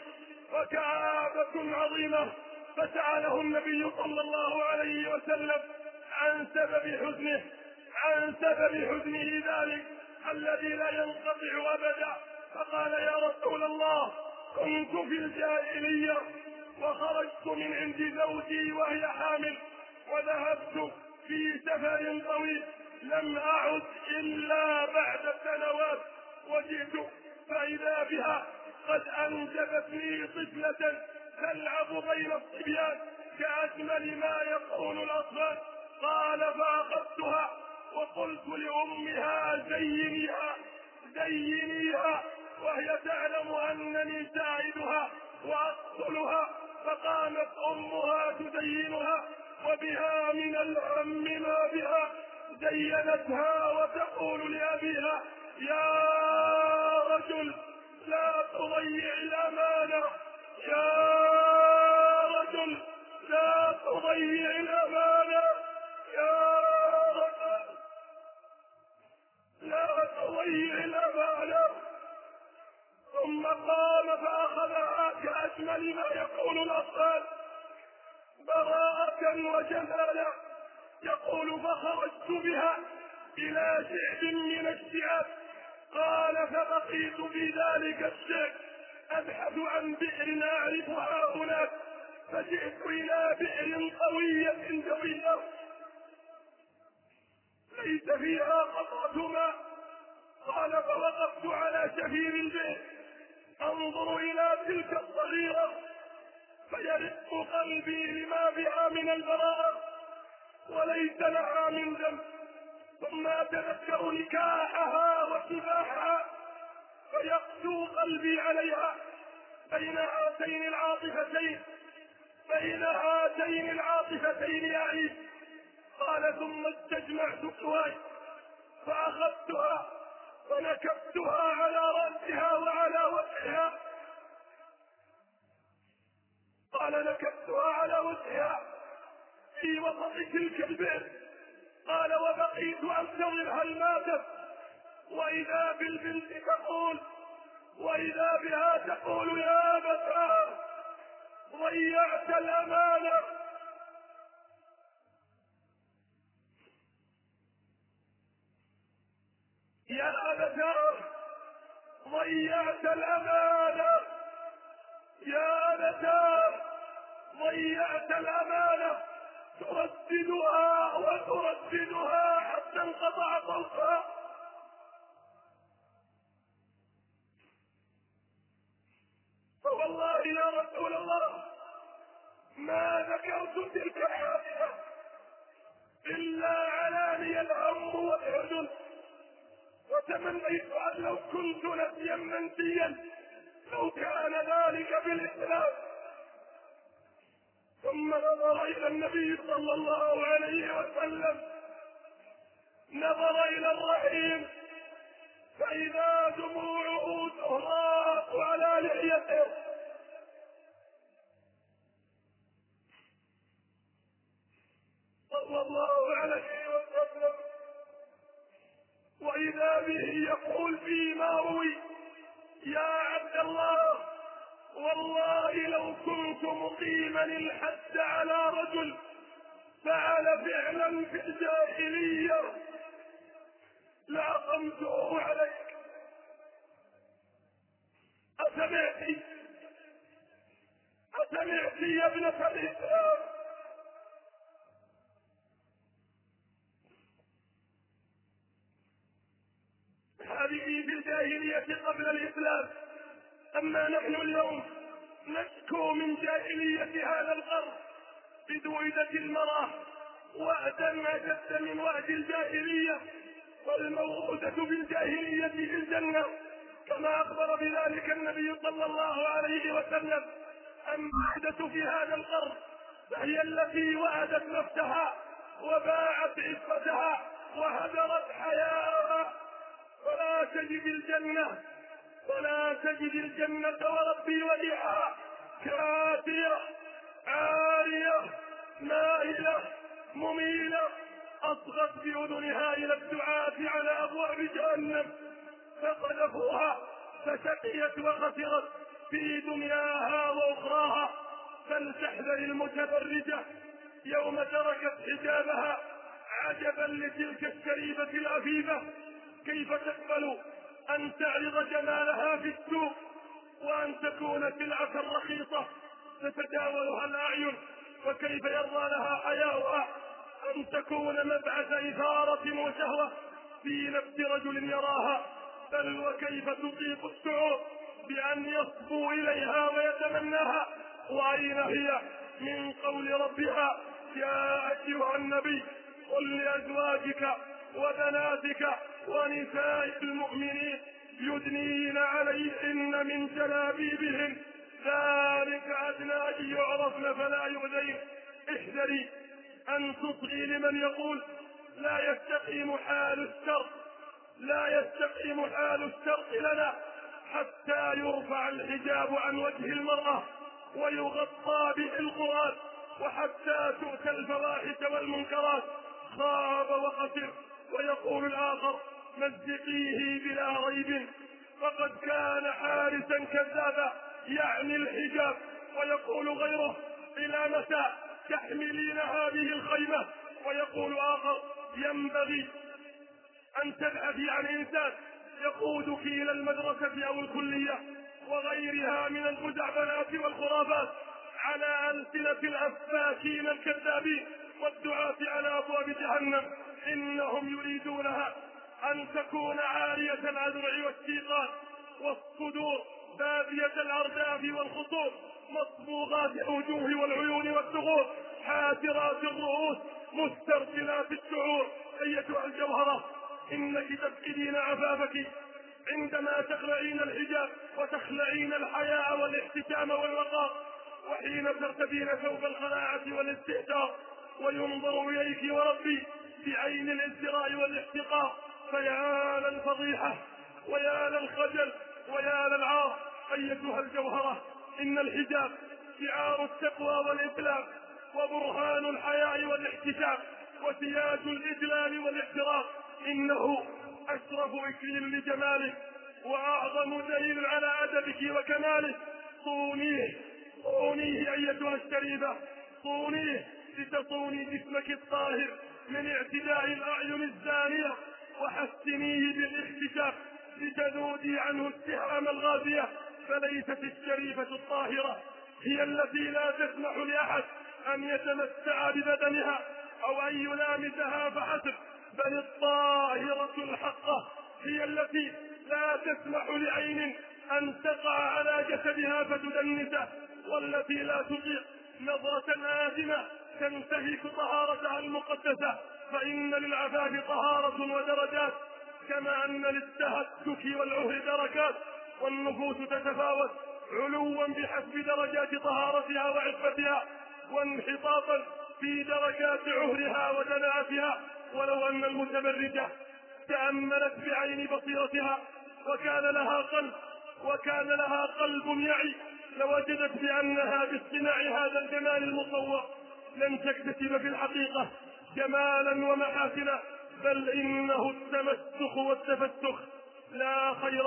وكآبة عظيمة، فسأله النبي صلى الله عليه وسلم عن سبب حزنه عن سبب حزنه ذلك الذي لا ينقطع أبدا. فقال: يا رسول الله، كنت في الجاهلية وخرجت من عند زوجي وهي حامل، وذهبت في سفر طويل لم أعد إلا بعد سنوات، وجئت فإذا بها قد أنجبت لي طفلة تلعب بين الصبيان كأجمل ما يكون الأطفال. قال: فأخذتها وقلت لأمها: زينيها زينيها، وهي تعلم أنني ساعدها وأقتلها. فقامت أمها تزينها وبها من الهم ما بها، زينتها وتقول لأبيها: يا رجل لا تضيع الأمانة، يا رجل لا تضيع الأمانة، يا رجل لا تضيع الأمانة. ثم قام فأخذها كأجمل ما يقول الأطفال براءة وجمالا. يقول: فخرجت بها إلى شعب من الشعاب. قال: فبقيت في ذلك الشعب أبحث عن بئر أعرفها هناك، فجئت إلى بئر قوية جوية ليس فيها قطرة ماء. قال: فوقفت على شفير البئر أنظر إلى تلك الصغيرة فيرق قلبي لما بها من البراءة وليس لها من ذنب، ثم أتذكر نكاحها وسباحها فيقسو قلبي عليها بين هاتين العاطفتين بين هاتين العاطفتين يعيش. قال: ثم استجمعت قواي فأخذتها ونكبتها على رأسها وعلى وجهها. قال: نكبتها على وجهها في وسط تلك البئر. قال: وبقيت أنتظر هل ماتت، وإذا بالبنت تقول وإذا بها تقول: يا أبتاه ضيعت الأمانة. يا أبتاه ضيعت الأمانة، يا أبتاه ضيعت الأمانة. ترددها وترددها حتى انقطع صوتها. فوالله يا رسول الله ما ذكرت تلك الحادثة إلا علاني الهم والحزن، وتمنيت أن لو كنت نسيا منسيا لو كان ذلك بالإسلام. ثم نظر إلى النبي صلى الله عليه وسلم، نظر إلى الرحيم فإذا دموعه تهراق على لحيته. صلى الله عليه وسلم، وإذا به يقول فيما روي: يا عبد الله، والله لو كنت مقيما الحد على رجل فعل فعلا في الجاهلية لأقمته عليك. أسمعتي أسمعتي يا ابنة الإسلام؟ هذه في الجاهلية قبل الإسلام، أما نحن اليوم نشكو من جاهلية هذا القرن إذ ولدت المرأة وعدا أشد من وعد الجاهلية، والموعودة بالجاهلية في الجنة كما أخبر بذلك النبي صلى الله عليه وسلم. أما الوحدة في هذا القرن فهي التي وعدت نفسها وباعت عفتها وهدرت حياها، ولا تجد الجنة ولا تجد الجنة وربي وليها كافية عارية مائلة مميلة أصغت بأذنها إلى الدعاة على أبواب جهنم فقذفوها فشقيت وخسرت في دنياها وأخراها. فلتحذر المتبرجة يوم تركت حجابها عجبا لتلك الشريفة العفيفة، كيف تقبل أن تعرض جمالها في السوق وأن تكون سلعة رخيصة تتداولها الأعين، وكيف يرضى لها حياؤها أن تكون مبعث إثارة وشهوة في نفس رجل يراها، بل وكيف تطيق الشعور بأن يصبو إليها ويتمناها، وأين هي من قول ربها يا أيها النبي قل لأزواجك وبناتك ونساء المؤمنين يدنين عليهن من جلابيبهن ذلك أدنى أن يعرفن فلا يؤذين. احذري أن تصغي لمن يقول لا يستقيم حال الشر لا يستقيم حال الشرط لنا حتى يرفع الحجاب عن وجه المرأة ويغطى به القرآن، وحتى تؤتى الفواحش والمنكرات. خاب وخسر. ويقول الآخر مزقيه بلا ريب، فقد كان حارسا كذابا يعني الحجاب. ويقول غيره إلى متى تحملين هذه الخيمة؟ ويقول آخر ينبغي أن تبحثي عن إنسان يقودك إلى المدرسة أو الكلية وغيرها من الخزعبلات والخرافات على ألسنة الأفاكين الكذابين والدعاة على أبواب جهنم. إنهم يريدونها أن تكون عارية الأذرع والشيطان والصدور بادية الأرداف والخطور مصبوغات الوجوه والعيون والثغور حاسرات الرؤوس مسترسلات الشعور. أيتها الجوهرة إنك تفقدين عفافك عندما تخلعين الحجاب وتخلعين الحياء والاحتشام والوقار، وحين ترتدين ثوب الخلاعة والاستهتار وينظر إليك وربي بعين الازدراء والاحتقار. فيا للفضيحة ويا للخجل ويا للعار. أيتها الجوهرة إن الحجاب شعار التقوى والإسلام وبرهان الحياء والاحتشام وسياج الإجلال والاحترام. إنه أشرف إكليل لجمالك وأعظم دليل على أدبك وكمالك. صونيه صونيه أيتها الشريفة، صونيه لتصوني جسمك الطاهر من اعتداء الأعين الزانية، وحسنيه بالاختشاف لتذودي عنه السهام الغازية. فليست الشريفة الطاهرة هي التي لا تسمح لأحد أن يتمتع ببدنها أو أن يلامسها فحسب، بل الطاهرة الحقة هي التي لا تسمح لعين أن تقع على جسدها فتدنسه، والتي لا تطيق نظرة آثمة تنتهك طهارتها المقدسة. فإن للعفاف طهارة ودرجات، كما أن للتهتك والعهر دركات، والنفوس تتفاوت علوا بحسب درجات طهارتها وعفتها، وانحطاطا في درجات عهرها ودناءتها. ولو أن المتبرجة تأملت بعين بصيرتها وكان لها قلب وكان لها قلب يعي لوجدت بأنها باصطناع هذا الجمال المصور لن تكتسب في الحقيقة جمالا ومحاسنا، بل إنه التمسخ والتفسخ. لا خير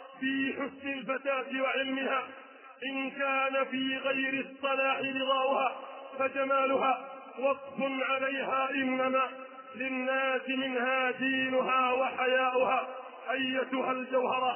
في حسن الفتاة وعلمها إن كان في غير الصلاح رضاؤها، فجمالها وصف عليها، إنما للناس منها دينها وحياؤها. أيتها الجوهرة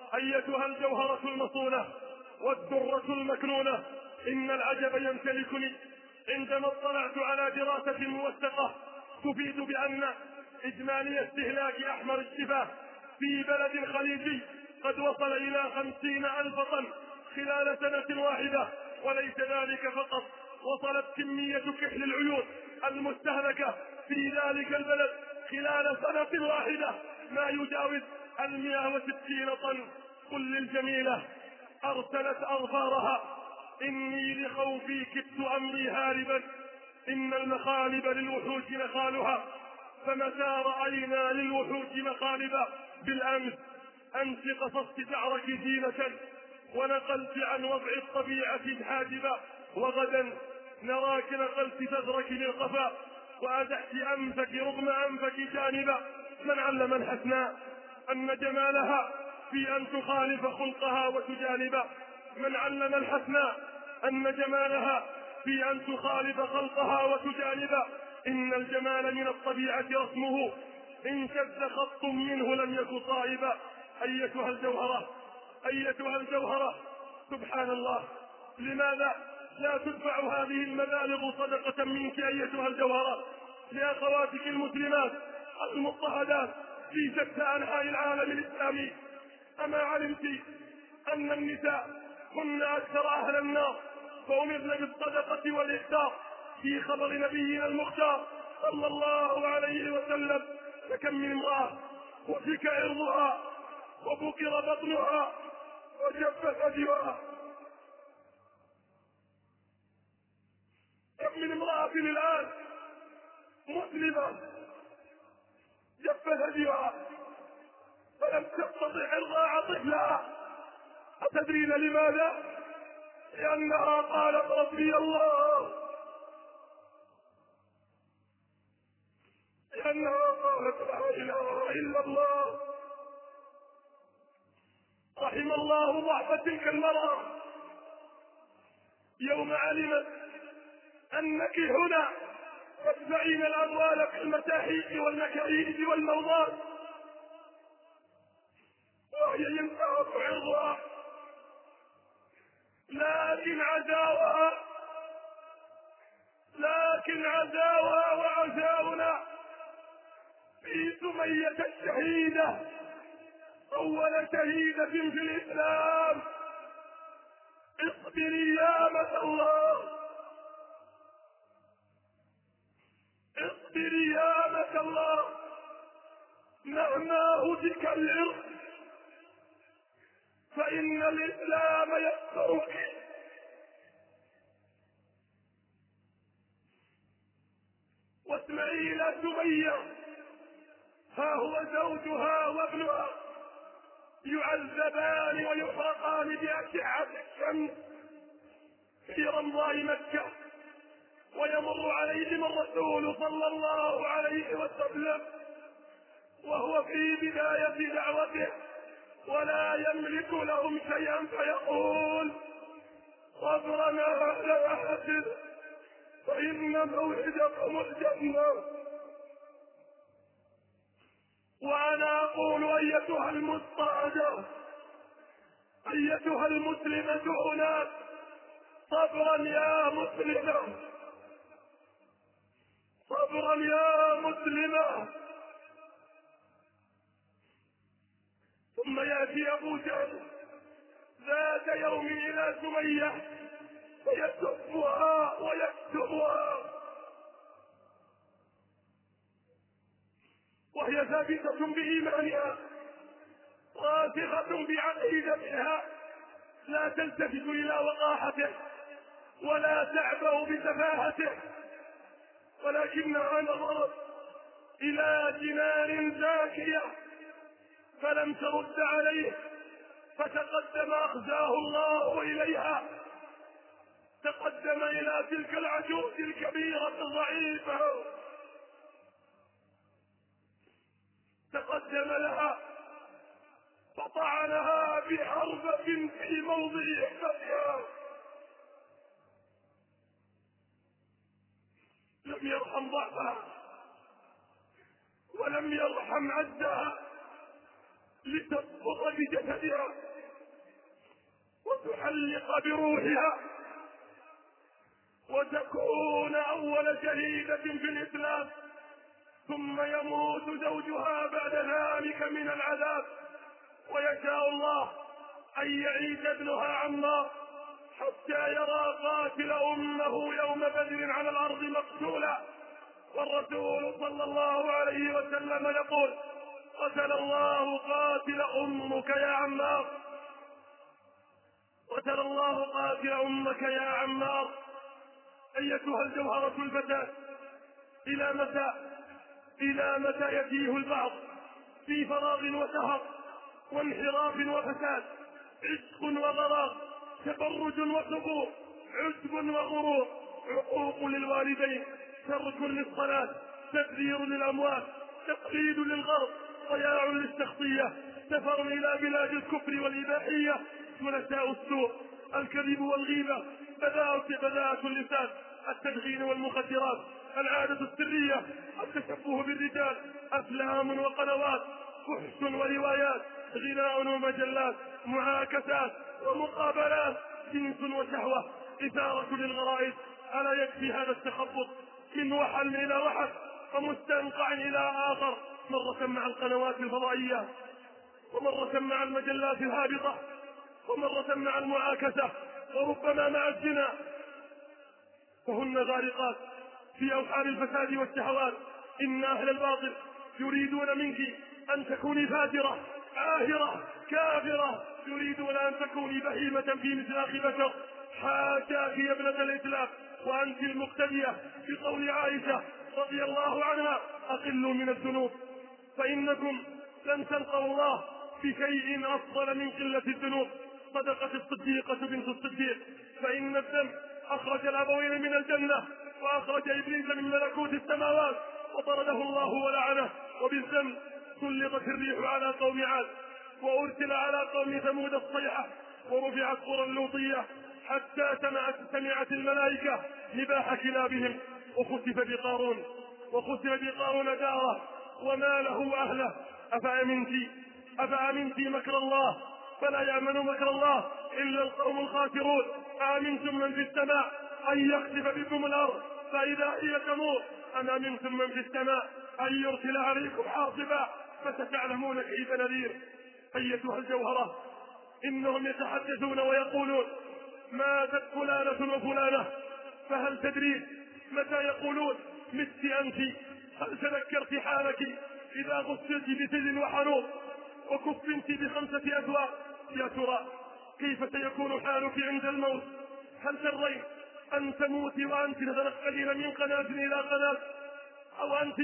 أيتها الجوهرة المصونة والدرة المكنونة، إن العجب يمتلكني عندما اطلعت على دراسة موثقة تفيد بأن إجمالي استهلاك أحمر الشفاه في بلد خليجي قد وصل إلى خمسين ألف طن خلال سنة واحدة. وليس ذلك فقط، وصلت كمية كحل العيون المستهلكة في ذلك البلد خلال سنة واحدة ما يجاوز المئة وستين طن. قل للجميلة أرسلت أظفارها إني لخوفي كدت أمري هاربا، إن المخالب للوحوش نخالها، فمتى رأينا للوحوش مخالبا؟ بالأمس أنت قصصت شعرك زينة ونقلت عن وضع الطبيعة حاجبا، وغدا نراك نقلت تذرك للقفا وأزحت أنفك رغم أنفك جانبا. من علم الحسناء أن جمالها في أن تخالف خلقها وتجانبا؟ من علم الحسناء أن جمالها في أن تخالف خلقها وتجانبا؟ إن الجمال من الطبيعة رسمه، إن شذ خط منه لم يكن صائبا. أيتها الجوهرة أيتها الجوهرة سبحان الله، لماذا لا تدفع هذه المبالغ صدقة منك أيتها الجوهرة لأخواتك المسلمات المضطهدات في شتى أنحاء العالم الإسلامي؟ أما علمت أن النساء كن أكثر أهل النار فأمرن بالصدقة والإحسان في خبر نبينا المختار صلى الله عليه وسلم؟ فكم من امرأة وفك عرضها وبكر بطنها وجف ثديها، كم من امرأة الآن مسلمة جف ثديها فلم تستطع إرضاع طفلها. أتدرين لماذا؟ لأنها قالت ربي الله، لأنها قالت لا إله إلا الله. رحم الله ضعف تلك المرأة يوم علمت أنك هنا تدفعين الأموال في المتاحيك والمكاييس والموضات وهي ينتهك عرضها، لكن عزاؤها لكن عزاؤها وعزاؤنا في سمية الشهيدة أول شهيدة في الإسلام. اصبري يا أمة الله، اصبري يا أمة الله، مهما هتك العرض فإن الإسلام يسترك. واسمعي إلى سمية، ها هو زوجها وابنها يعذبان ويحرقان بأشعة الشمس في رمضاء مكة، ويمر عليهم الرسول صلى الله عليه وسلم وهو في بداية دعوته ولا يملك لهم شيئا فيقول صبرا أهل أحد فإن موعدكم الجنة. وأنا أقول أيتها المضطهدة أيتها المسلمة هناك صبرا يا مسلمة، صبرا يا مسلمة. ثم يأتي أبو جهل ذات يوم إلى سمية فيسبها ويكتبها وهي ثابتة بإيمانها راسخة بعقيدتها، لا تلتفت إلى وقاحته ولا تعبأ بسفاهته، ولكنها نظرت إلى جنان زاكية فلم ترد عليه، فتقدم أخزاه الله إليها، تقدم إلى تلك العجوز الكبيرة الضعيفة، تقدم لها فطعنها بحربة في موضع إحداثها، لم يرحم ضعفها ولم يرحم عجزها، لتطبخ بجسدها وتحلق بروحها وتكون أول شهيدة في الإسلام، ثم يموت زوجها بعد ذلك من العذاب، ويشاء الله أن يعيد ابنها عمار حتى يرى قاتل أمه يوم بدر على الأرض مقتولا. والرسول صلى الله عليه وسلم يقول: قتل الله قاتل أمك يا عمار، قتل الله قاتل أمك يا عمار. أيتها الجوهرة الفتاة، إلى متى إلى متى يتيه البعض في فراغ وسهر وانحراف وفساد، عشق وغرام، تبرج وسبور، عجب وغرور، عقوق للوالدين، ترك للصلاة، تبذير للأموال، تقليد للغرب، ضياع للشخصية، سفر إلى بلاد الكفر والإباحية، ثلاثاء السوء، الكذب والغيبة، بذاءة بذاءة اللسان، التدخين والمخدرات، العادة السرية، التشبه بالرجال، أفلام وقنوات، فحش وروايات، غناء ومجلات، معاكسات ومقابلات، جنس وشهوة، إثارة للغرائز. ألا يكفي هذا التخبط من وحل إلى وحل ومستنقع إلى آخر، مرة مع القنوات الفضائية، ومرة مع المجلات الهابطة، ومرة مع المعاكسة، وربما مع الزنا، فهن غارقات في أوحال الفساد والشهوات. إن أهل الباطل يريدون منك أن تكوني فاجرة عاهرة كافرة، يريدون أن تكوني بهيمة في مثل أخي بشر. حاشاك يا ابنة الإسلام، وأنت المقتدية بقول عائشة رضي الله عنها: أقلوا من الذنوب فإنكم لن تلقوا الله بشيء أفضل من قلة الذنوب. صدقت الصديقة بنت الصديق، فإن الذنب أخرج الأبوين من الجنة، وأخرج إبليس من ملكوت السماوات، وطرده الله ولعنه. وبالذنب سلطت الريح على قوم عاد، وأرسل على قوم ثمود الصيحة، ورفعت قرى اللوطية، حتى سمعت, سمعت الملائكة نباح كلابهم. وخسف بقارون وخسف بقارون داره وماله وأهله. أفأمنتي أفأمنتي مكر الله فلا يأمن مكر الله إلا القوم الخاسرون. أأمنتم من في السماء أن يخسف بكم الأرض فإذا هي تمور، أم أمنتم من في السماء أن يرسل عليكم حاصبا فستعلمون كيف نذير. أيتها الجوهرة، إنهم يتحدثون ويقولون: ماتت فلانة وفلانة، فهل تدرين متى يقولون مت أنت؟ هل تذكرت حالك إذا غسلت بسجن وحنوط وكفنت بخمسة أثواب؟ يا ترى كيف سيكون حالك عند الموت؟ هل ترين أن تموتي وأنت تتنقلين من قناة إلى قناة، أو أنت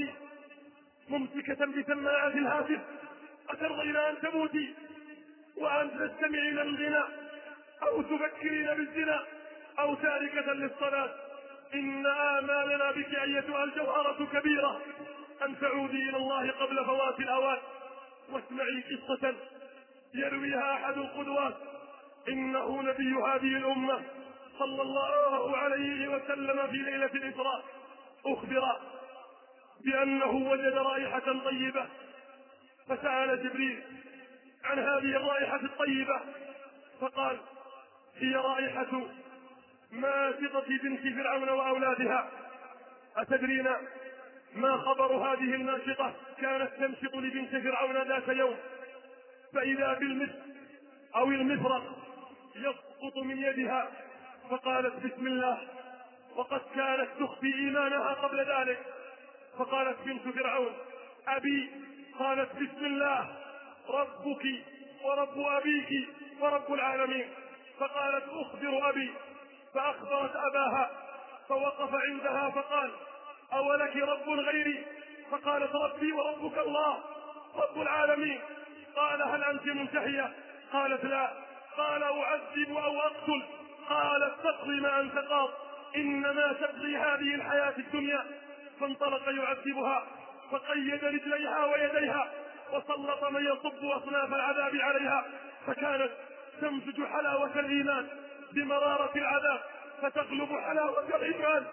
ممسكة بسماعة الهاتف؟ أترضين أن تموتي وأنت تستمعين للغناء، أو تفكرين بالزنا، أو تاركة للصلاة؟ إن آمالنا بك أيتها الجوهرة كبيرة، أن تعودي إلى الله قبل فوات الأوان. واسمعي قصة يرويها أحد القدوات، إنه نبي هذه الأمة صلى الله عليه وسلم في ليلة الإسراء أخبر بأنه وجد رائحة طيبة، فسأل جبريل عن هذه الرائحة الطيبة، فقال: هي رائحة ماسطة بنت فرعون وأولادها. أتدرين ما خبر هذه الناشطة؟ كانت تمشط لبنت فرعون ذات يوم، فإذا بالمسك أو المفرق يسقط من يدها، فقالت: بسم الله، وقد كانت تخفي إيمانها قبل ذلك. فقالت بنت فرعون: أبي. قالت: بسم الله، ربك ورب أبيك ورب العالمين. فقالت: أخبر أبي. فأخبرت أباها، فوقف عندها فقال: أولك رب غيري؟ فقالت: ربي وربك الله رب العالمين. قال: هل أنت منتهية؟ قالت: لا. قال: أعذب أو أقتل؟ قالت: تقضي ما أنت قاض، إنما تقضي هذه الحياة الدنيا. فانطلق يعذبها، فقيد رجليها ويديها، وسلط من يصب أصناف العذاب عليها، فكانت تمزج حلاوة الإيمان بمرارة العذاب، فتغلب حلاوة الإيمان،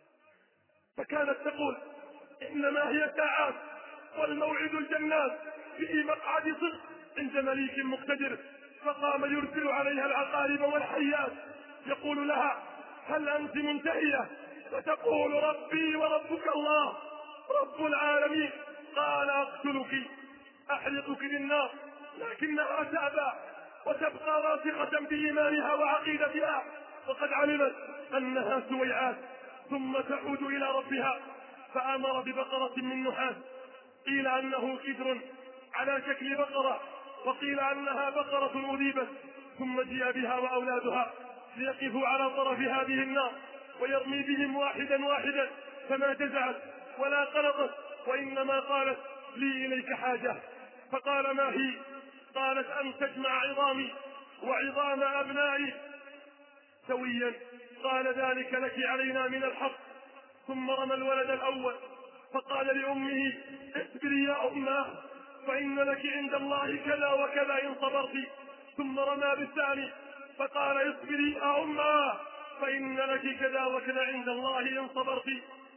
فكانت تقول: إنما هي ساعات والموعد الجنات، في مقعد صدق عند مليك مقتدر، فقام يرسل عليها العقارب والحيات يقول لها: هل أنت منتهية؟ فتقول: ربي وربك الله رب العالمين. قال: أقتلك أحرقك بالنار، لكنها تأبى وتبقى راسخة بإيمانها وعقيدتها، وقد علمت أنها سويعات، ثم تعود إلى ربها. فأمر ببقرة من نحاس، قيل أنه كدر على شكل بقرة، وقيل أنها بقرة أذيبت، ثم جاء بها وأولادها ليقفوا على طرف هذه النار ويرمي بهم واحدا واحدا، فما جزعت ولا قلقت، وإنما قالت: لي إليك حاجة. فقال: ما هي؟ قالت: أن تجمع عظامي وعظام أبنائي سويا. قال: ذلك لك علينا من الحق. ثم رمى الولد الأول فقال لأمه: اصبري يا أمه فإن لك عند الله كذا وكذا إن صبرت. ثم رمى بالثاني فقال: اصبري يا أمه فإن لك كذا وكذا عند الله إن صبرت.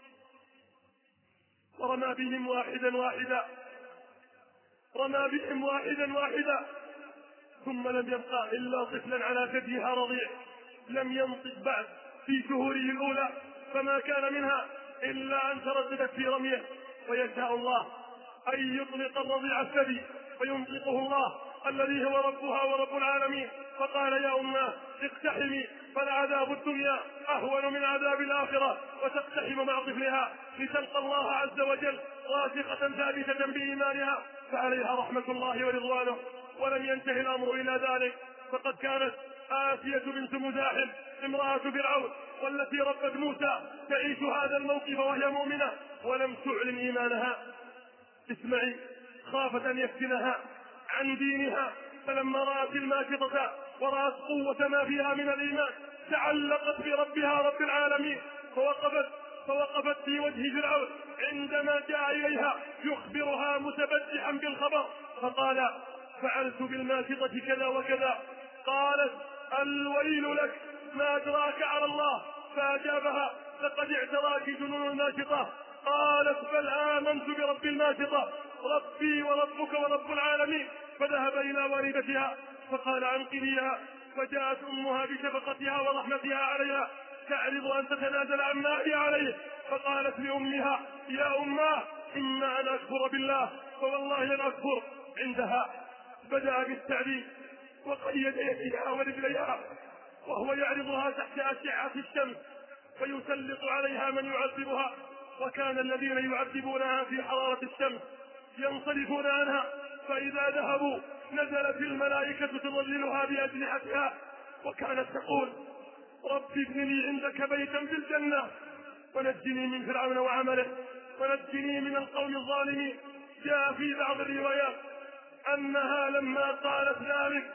ورمى بهم واحدا واحدا رمى بهم واحدا واحدا ثم لم يبقى إلا طفلا على ثديها رضيع لم ينطق بعد في شهوره الأولى، فما كان منها إلا أن ترددت في رميه. ويشاء الله أن يطلق الرضيع الثدي فينطقه الله الذي هو ربها ورب العالمين. فقال: يا أمه اقتحمي، فالعذاب الدنيا أهون من عذاب الآخرة، وتقتحم مع طفلها لتلقى الله عز وجل راسخة ثابتة بإيمانها، فعليها رحمة الله ورضوانه. ولم ينتهي الأمر إلى ذلك، فقد كانت آسية بنت مزاحم امرأة فرعون والتي ربت موسى تعيش هذا الموقف وهي مؤمنة ولم تعلن إيمانها. اسمعي، خافت أن يفتنها عن دينها، فلما رأت الماكطة ورأت قوة ما فيها من الإيمان تعلقت بربها رب العالمين، فوقفت فوقفت في وجه فرعون عندما جاء إليها يخبرها متبجحا بالخبر، فقال: فعلت بالماكطة كذا وكذا. قالت: الويل لك، ما أدراك على الله. فأجابها: لقد اعتراك جنون الماكطة. قالت: بل آمنت برب الماكطة ربي وربك ورب العالمين. فذهب إلى والدتها فقال: أنقذيها. فجاءت أمها بشفقتها ورحمتها عليها تعرض أن تتنازل عما هي عليه، فقالت لأمها: يا أماه إما أن أكفر بالله فوالله لن أكفر. عندها بدأ بالتعذيب وقيد يديها ورجليها وهو يعرضها تحت أشعة الشمس فيسلط عليها من يعذبها. وكان الذين يعذبونها في حرارة الشمس ينصرفون عنها، فإذا ذهبوا نزلت الملائكة تظللها بأجنحتها، وكانت تقول: رب ابن لي عندك بيتا في الجنة ونجني من فرعون وعمله ونجني من القوم الظالمين. جاء في بعض الروايات أنها لما قالت ذلك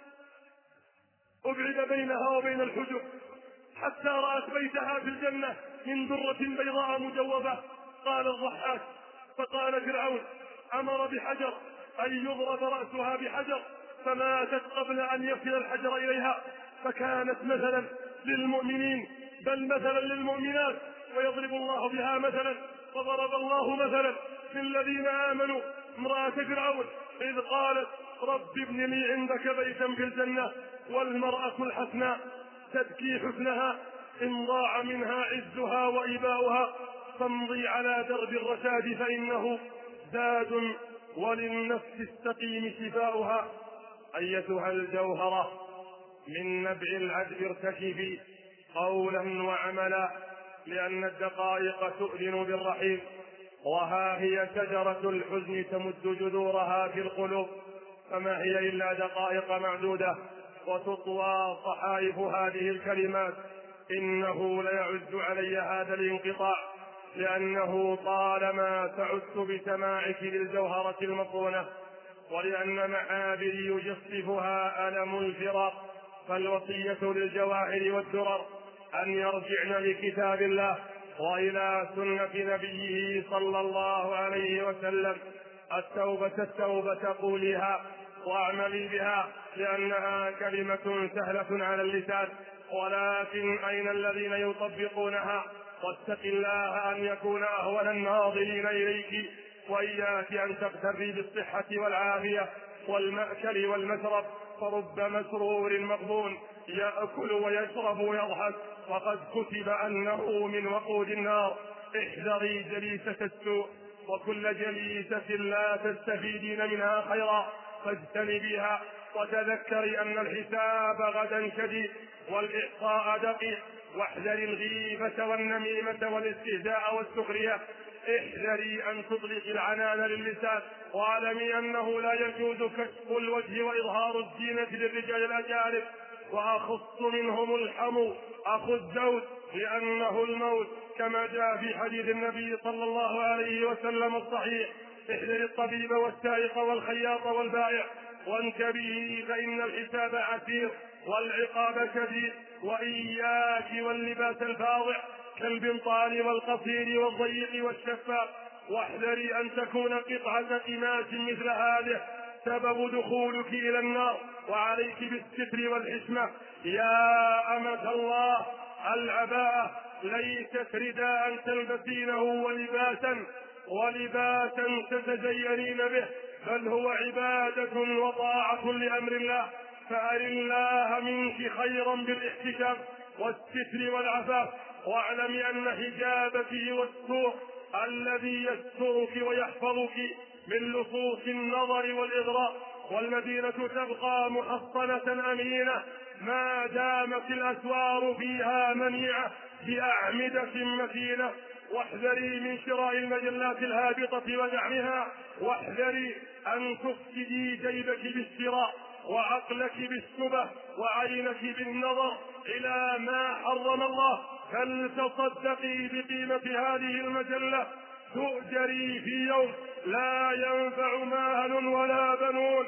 أبعد بينها وبين الحجب حتى رأت بيتها في الجنة من درة بيضاء مجوبة. قال الضحاك: فقال فرعون أمر بحجر أن يضرب رأسها بحجر، فماتت قبل أن يصل الحجر إليها، فكانت مثلا للمؤمنين بل مثلا للمؤمنات، ويضرب الله بها مثلا. وضرب الله مثلا للذين آمنوا امرأة فرعون إذ قالت: رب ابن لي عندك بيتا في الجنة، والمرأة الحسناء تبكي حسنها إن ضاع منها عزها وإباؤها، فامضي على درب الرشاد فإنه زاد وللنفس السقيم شفاؤها. أيتها الجوهرة من نبع العذب ارتكبي قولا وعملا، لأن الدقائق تؤذن بالرحيل، وها هي شجرة الحزن تمد جذورها في القلوب، فما هي إلا دقائق معدودة وتطوى صحائف هذه الكلمات. إنه ليعز علي هذا الانقطاع، لأنه طالما تعدت بسماعك للجوهرة المصونة، ولأن معابري يجصفها ألم الفراق. فالوصية للجواهر والدرر أن يرجعن لكتاب الله وإلى سنة نبيه صلى الله عليه وسلم. التوبة التوبة قوليها واعملي بها، لأنها كلمة سهلة على اللسان، ولكن أين الذين يطبقونها؟ واتق الله أن يكون أهون الناظرين إليك وإياك أن تغتري بالصحة والعافية والمأكل والمشرب، فرب مسرور مغبون يأكل ويشرب ويضحك وقد كتب أنه من وقود النار. احذري جليسة السوء، وكل جليسة لا تستفيدين منها خيرا فاجتنبيها، وتذكري أن الحساب غدا شديد والإحصاء دقيق. واحذري الغيبة والنميمة والاستهزاء والسخرية. احذري أن تطلق العنان للسان، واعلمي أنه لا يجوز كشف الوجه وإظهار الزينة للرجال الأجانب، وأخص منهم الحمو أخو الزوج لأنه الموت، كما جاء في حديث النبي صلى الله عليه وسلم الصحيح: احذري الطبيب والسائق والخياط والبائع وانتبهي فإن الحساب عسير والعقاب شديد. وإياك واللباس الفاضع كالبنطال والقصير والضيق والشفاف. واحذري أن تكون قطعة قماش مثل هذه سبب دخولك إلى النار، وعليك بالستر والحشمة. يا أمة الله، العباءة ليست رداء تلبسينه ولباسا ولباسا تتزينين به، بل هو عبادة وطاعة لأمر الله. فأر الله منك خيرا بالاحتشام والستر والعفاف، واعلمي أن حجابك والسوء الذي يسترك ويحفظك من لصوص النظر والإغراء. والمدينة تبقى محصنة أمينة ما دامت الأسوار فيها منيعة بأعمدة متينة. واحذري من شراء المجلات الهابطة ودعمها، واحذري أن تفسدي جيبك بالشراء وعقلك بالشبه وعينك بالنظر إلى ما حرم الله. فلتصدقي بقيمة هذه المجلة تؤجري في يوم لا ينفع مال ولا بنون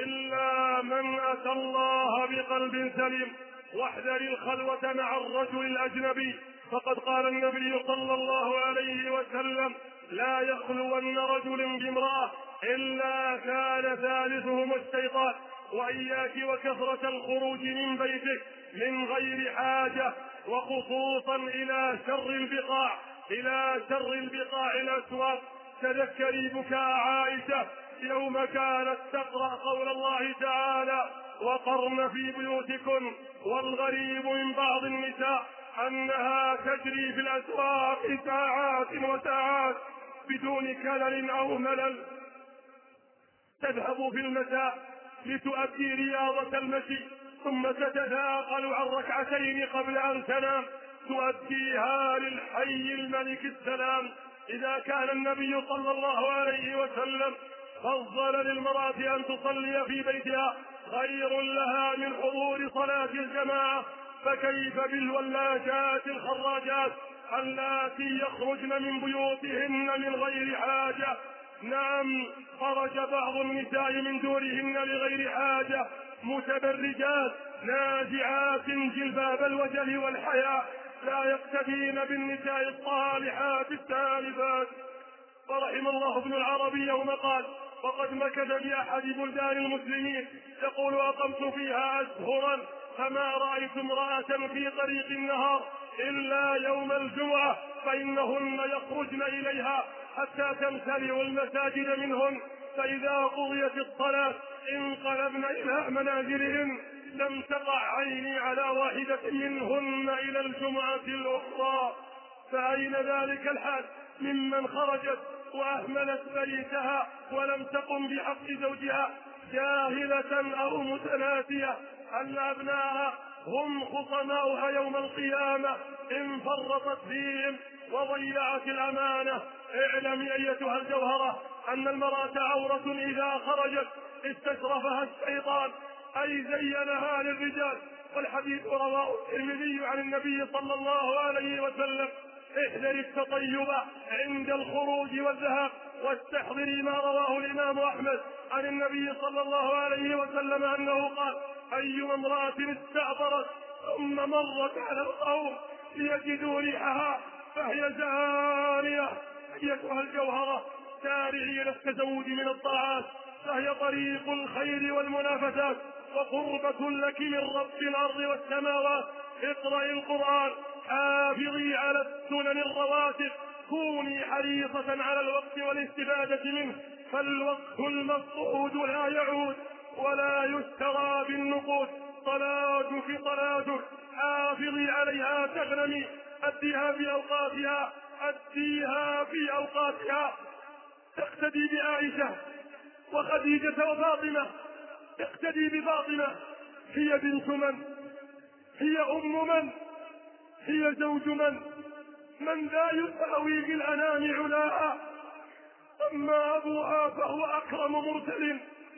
إلا من أتى الله بقلب سليم. واحذري الخلوة مع الرجل الأجنبي، فقد قال النبي صلى الله عليه وسلم: لا يخلون رجل بامرأة إلا كان ثالثهم الشيطان. وإياك وكثرة الخروج من بيتك من غير حاجة، وخصوصا إلى شر البقاع إلى شر البقاع الأسواق. تذكري بكاء عائشة يوم كانت تقرأ قول الله تعالى: وقرن في بيوتكن، والغريب من بعض النساء أنها تجري في الأسواق ساعات وساعات بدون كلل أو ملل. تذهب في المساء لتؤدي رياضة المشي، ثم تتثاقل عن ركعتين قبل أن تنام تؤديها للحي الملك السلام. إذا كان النبي صلى الله عليه وسلم فضل للمرأة أن تصلي في بيتها خير لها من حضور صلاة الجماعة، فكيف بالولاشات الخراجات اللاتي يخرجن من بيوتهن من غير حاجة؟ نعم، خرج بعض النساء من دورهن لغير حاجة متبرجات نازعات جلباب الوجل والحياء، لا يقتدين بالنساء الصالحات السالفات. فرحم الله ابن العربي يوم قال: وقد مكث بأحد بلدان المسلمين يقول: أقمت فيها أشهرا فما رأيت امرأة في طريق النهار إلا يوم الجمعة، فإنهن يخرجن إليها حتى تمتلئ المساجد منهن، فإذا قضيت الصلاة انقلبن إلى منازلهن. لم تقع عيني على واحدة منهن إلى الجمعة الأخرى. فأين ذلك الحال ممن خرجت وأهملت بيتها ولم تقم بحق زوجها، جاهلة أو متناسية أن أبناءها هم خصماؤها يوم القيامة إن فرطت فيهم وضيعت الأمانة. اعلمي أيتها الجوهرة أن المرأة عورة إذا خرجت استشرفها الشيطان أي زينها للرجال. والحديث رواه الترمذي عن النبي صلى الله عليه وسلم: احذري التطيب عند الخروج والذهاب، واستحضري ما رواه الإمام أحمد عن النبي صلى الله عليه وسلم أنه قال: أيما امرأة استعطرت ثم مرت على القوم ليجدوا ريحها فهي زانية. أيتها الجوهرة، سارعي إلى التزود من الطاعات، فهي طريق الخير والمنافسات وقربة لك من رب الأرض والسماوات. اقرأي القرآن حافظي على السنن الرواتب، كوني حريصة على الوقت والاستفادة منه، فالوقت المفقود لا يعود ولا يشترى بالنقود. صلاتك صلاتك حافظي عليها تغنمي، أديها في أوقاتها، أديها في أوقاتها. اقتدي بعائشة وخديجة وفاطمة، اقتدي بفاطمة، هي بنت من؟ هي أم من؟ هي زوج من؟ من لا يساوي في الأنام علاها. أما أبوها فهو أكرم مرسل،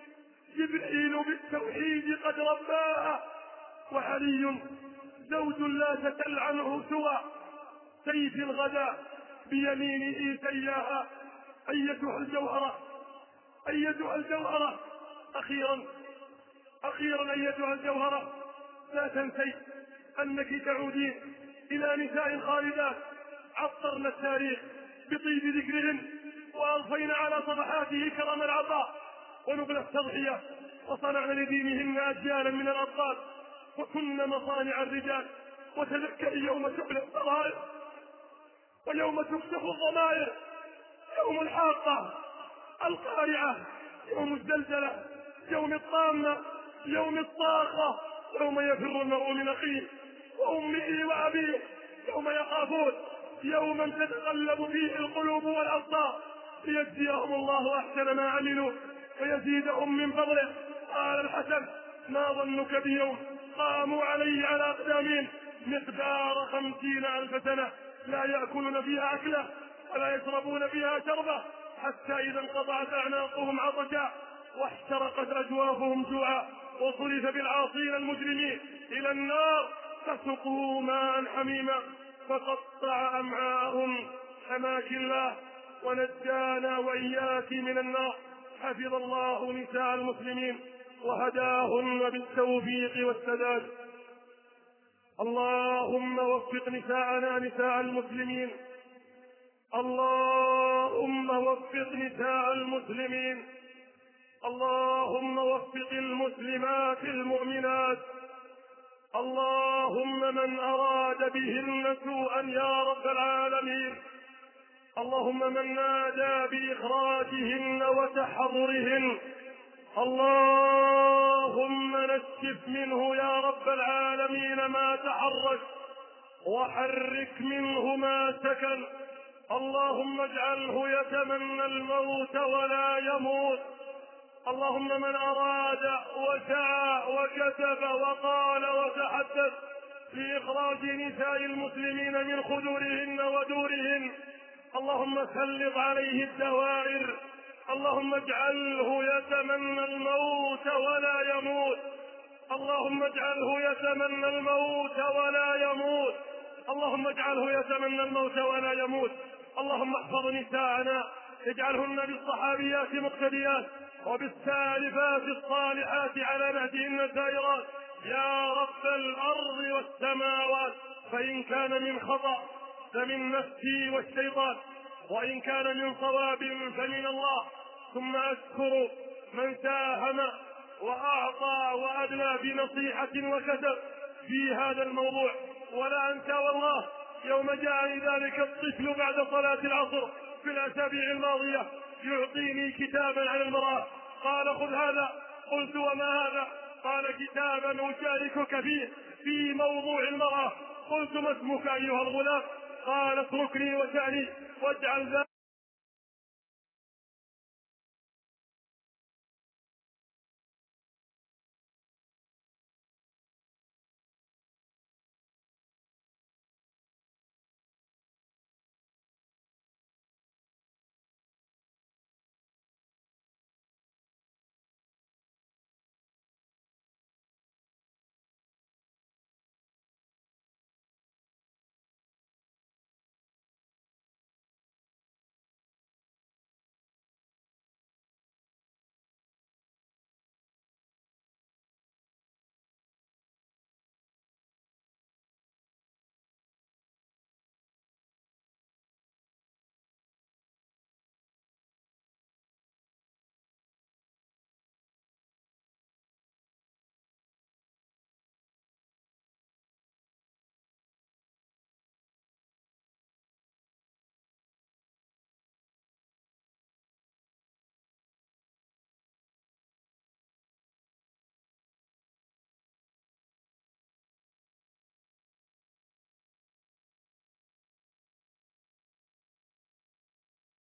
جبريل بالتوحيد قد رباها. وعلي زوج لا تتل عنه سوى سيف الغدا بيمينه سياها. أيتها الجوهرة، أيتها الجوهرة، أخيرا أخيرا أيتها الجوهرة، لا تنسي أنك تعودين إلى نساء خالدات عطرن التاريخ بطيب ذكرهن، وأضفين على صفحاته كرم العطاء ونبل التضحية، وصنعن لدينهن أجيالا من الأبطال، وكن مصانع الرجال. وتذكري يوم تبلى الضرائر، ويوم تكشف الضمائر، يوم الحاقة القارعة، يوم الزلزلة، يوم الطامة، يوم الصاخة، يوم يفر المرء من أخيه وأمه وأبيه، يوم يخافون، يوما تتقلب فيه القلوب والأبصار، ليجزيهم الله أحسن ما عملوا ويزيدهم من فضله. قال الحسن: ما ظنك بيوم قاموا عليه على أقدامهم مقدار خمسين ألف سنة، لا يأكلون فيها أكلة ولا يشربون فيها شربة، حتى إذا انقطعت أعناقهم عطشا واحترقت أجوافهم جوعا، وصرف بالعاصين المجرمين إلى النار فسقوا ماء حميما فقطع أمعاءهم. حماك الله ونجانا وإياك من النار. حفظ الله نساء المسلمين وهداهن بالتوفيق والسداد. اللهم وفق نساءنا نساء المسلمين، اللهم وفق نساء المسلمين، اللهم وفق المسلمات المؤمنات، اللهم من أراد بهن سوءا يا رب العالمين، اللهم من نادى بإخراجهن وتحررهن، اللهم نشف منه يا رب العالمين ما تحرك، وحرك منه ما سكن، اللهم اجعله يتمنى الموت ولا يموت. اللهم من أراد وسعى وكتب وقال وتحدث لإخراج نساء المسلمين من خدورهن ودورهن، اللهم سلط عليه الدوائر، اللهم اجعله يتمنى الموت ولا يموت، اللهم اجعله يتمنى الموت ولا يموت، اللهم اجعله يتمنى الموت ولا يموت. اللهم احفظ نساءنا، اجعلهن بالصحابيات مقتديات وبالسالفات الصالحات على نهجهن السائرات يا رب الأرض والسماوات. فإن كان من خطأ فمن نفسي والشيطان، وإن كان من صواب فمن الله. ثم أشكر من ساهم وأعطى وأدلى بنصيحة وكتب في هذا الموضوع، ولا أنسى والله يوم جاءني ذلك الطفل بعد صلاة العصر في الأسابيع الماضية يعطيني كتابا عن المرأة، قال: خذ هذا. قلت: وما هذا؟ قال: كتابا أشاركك فيه في موضوع المرأة. قلت: ما اسمك أيها الغلام؟ قال: اتركني وشأني واجعل ذلك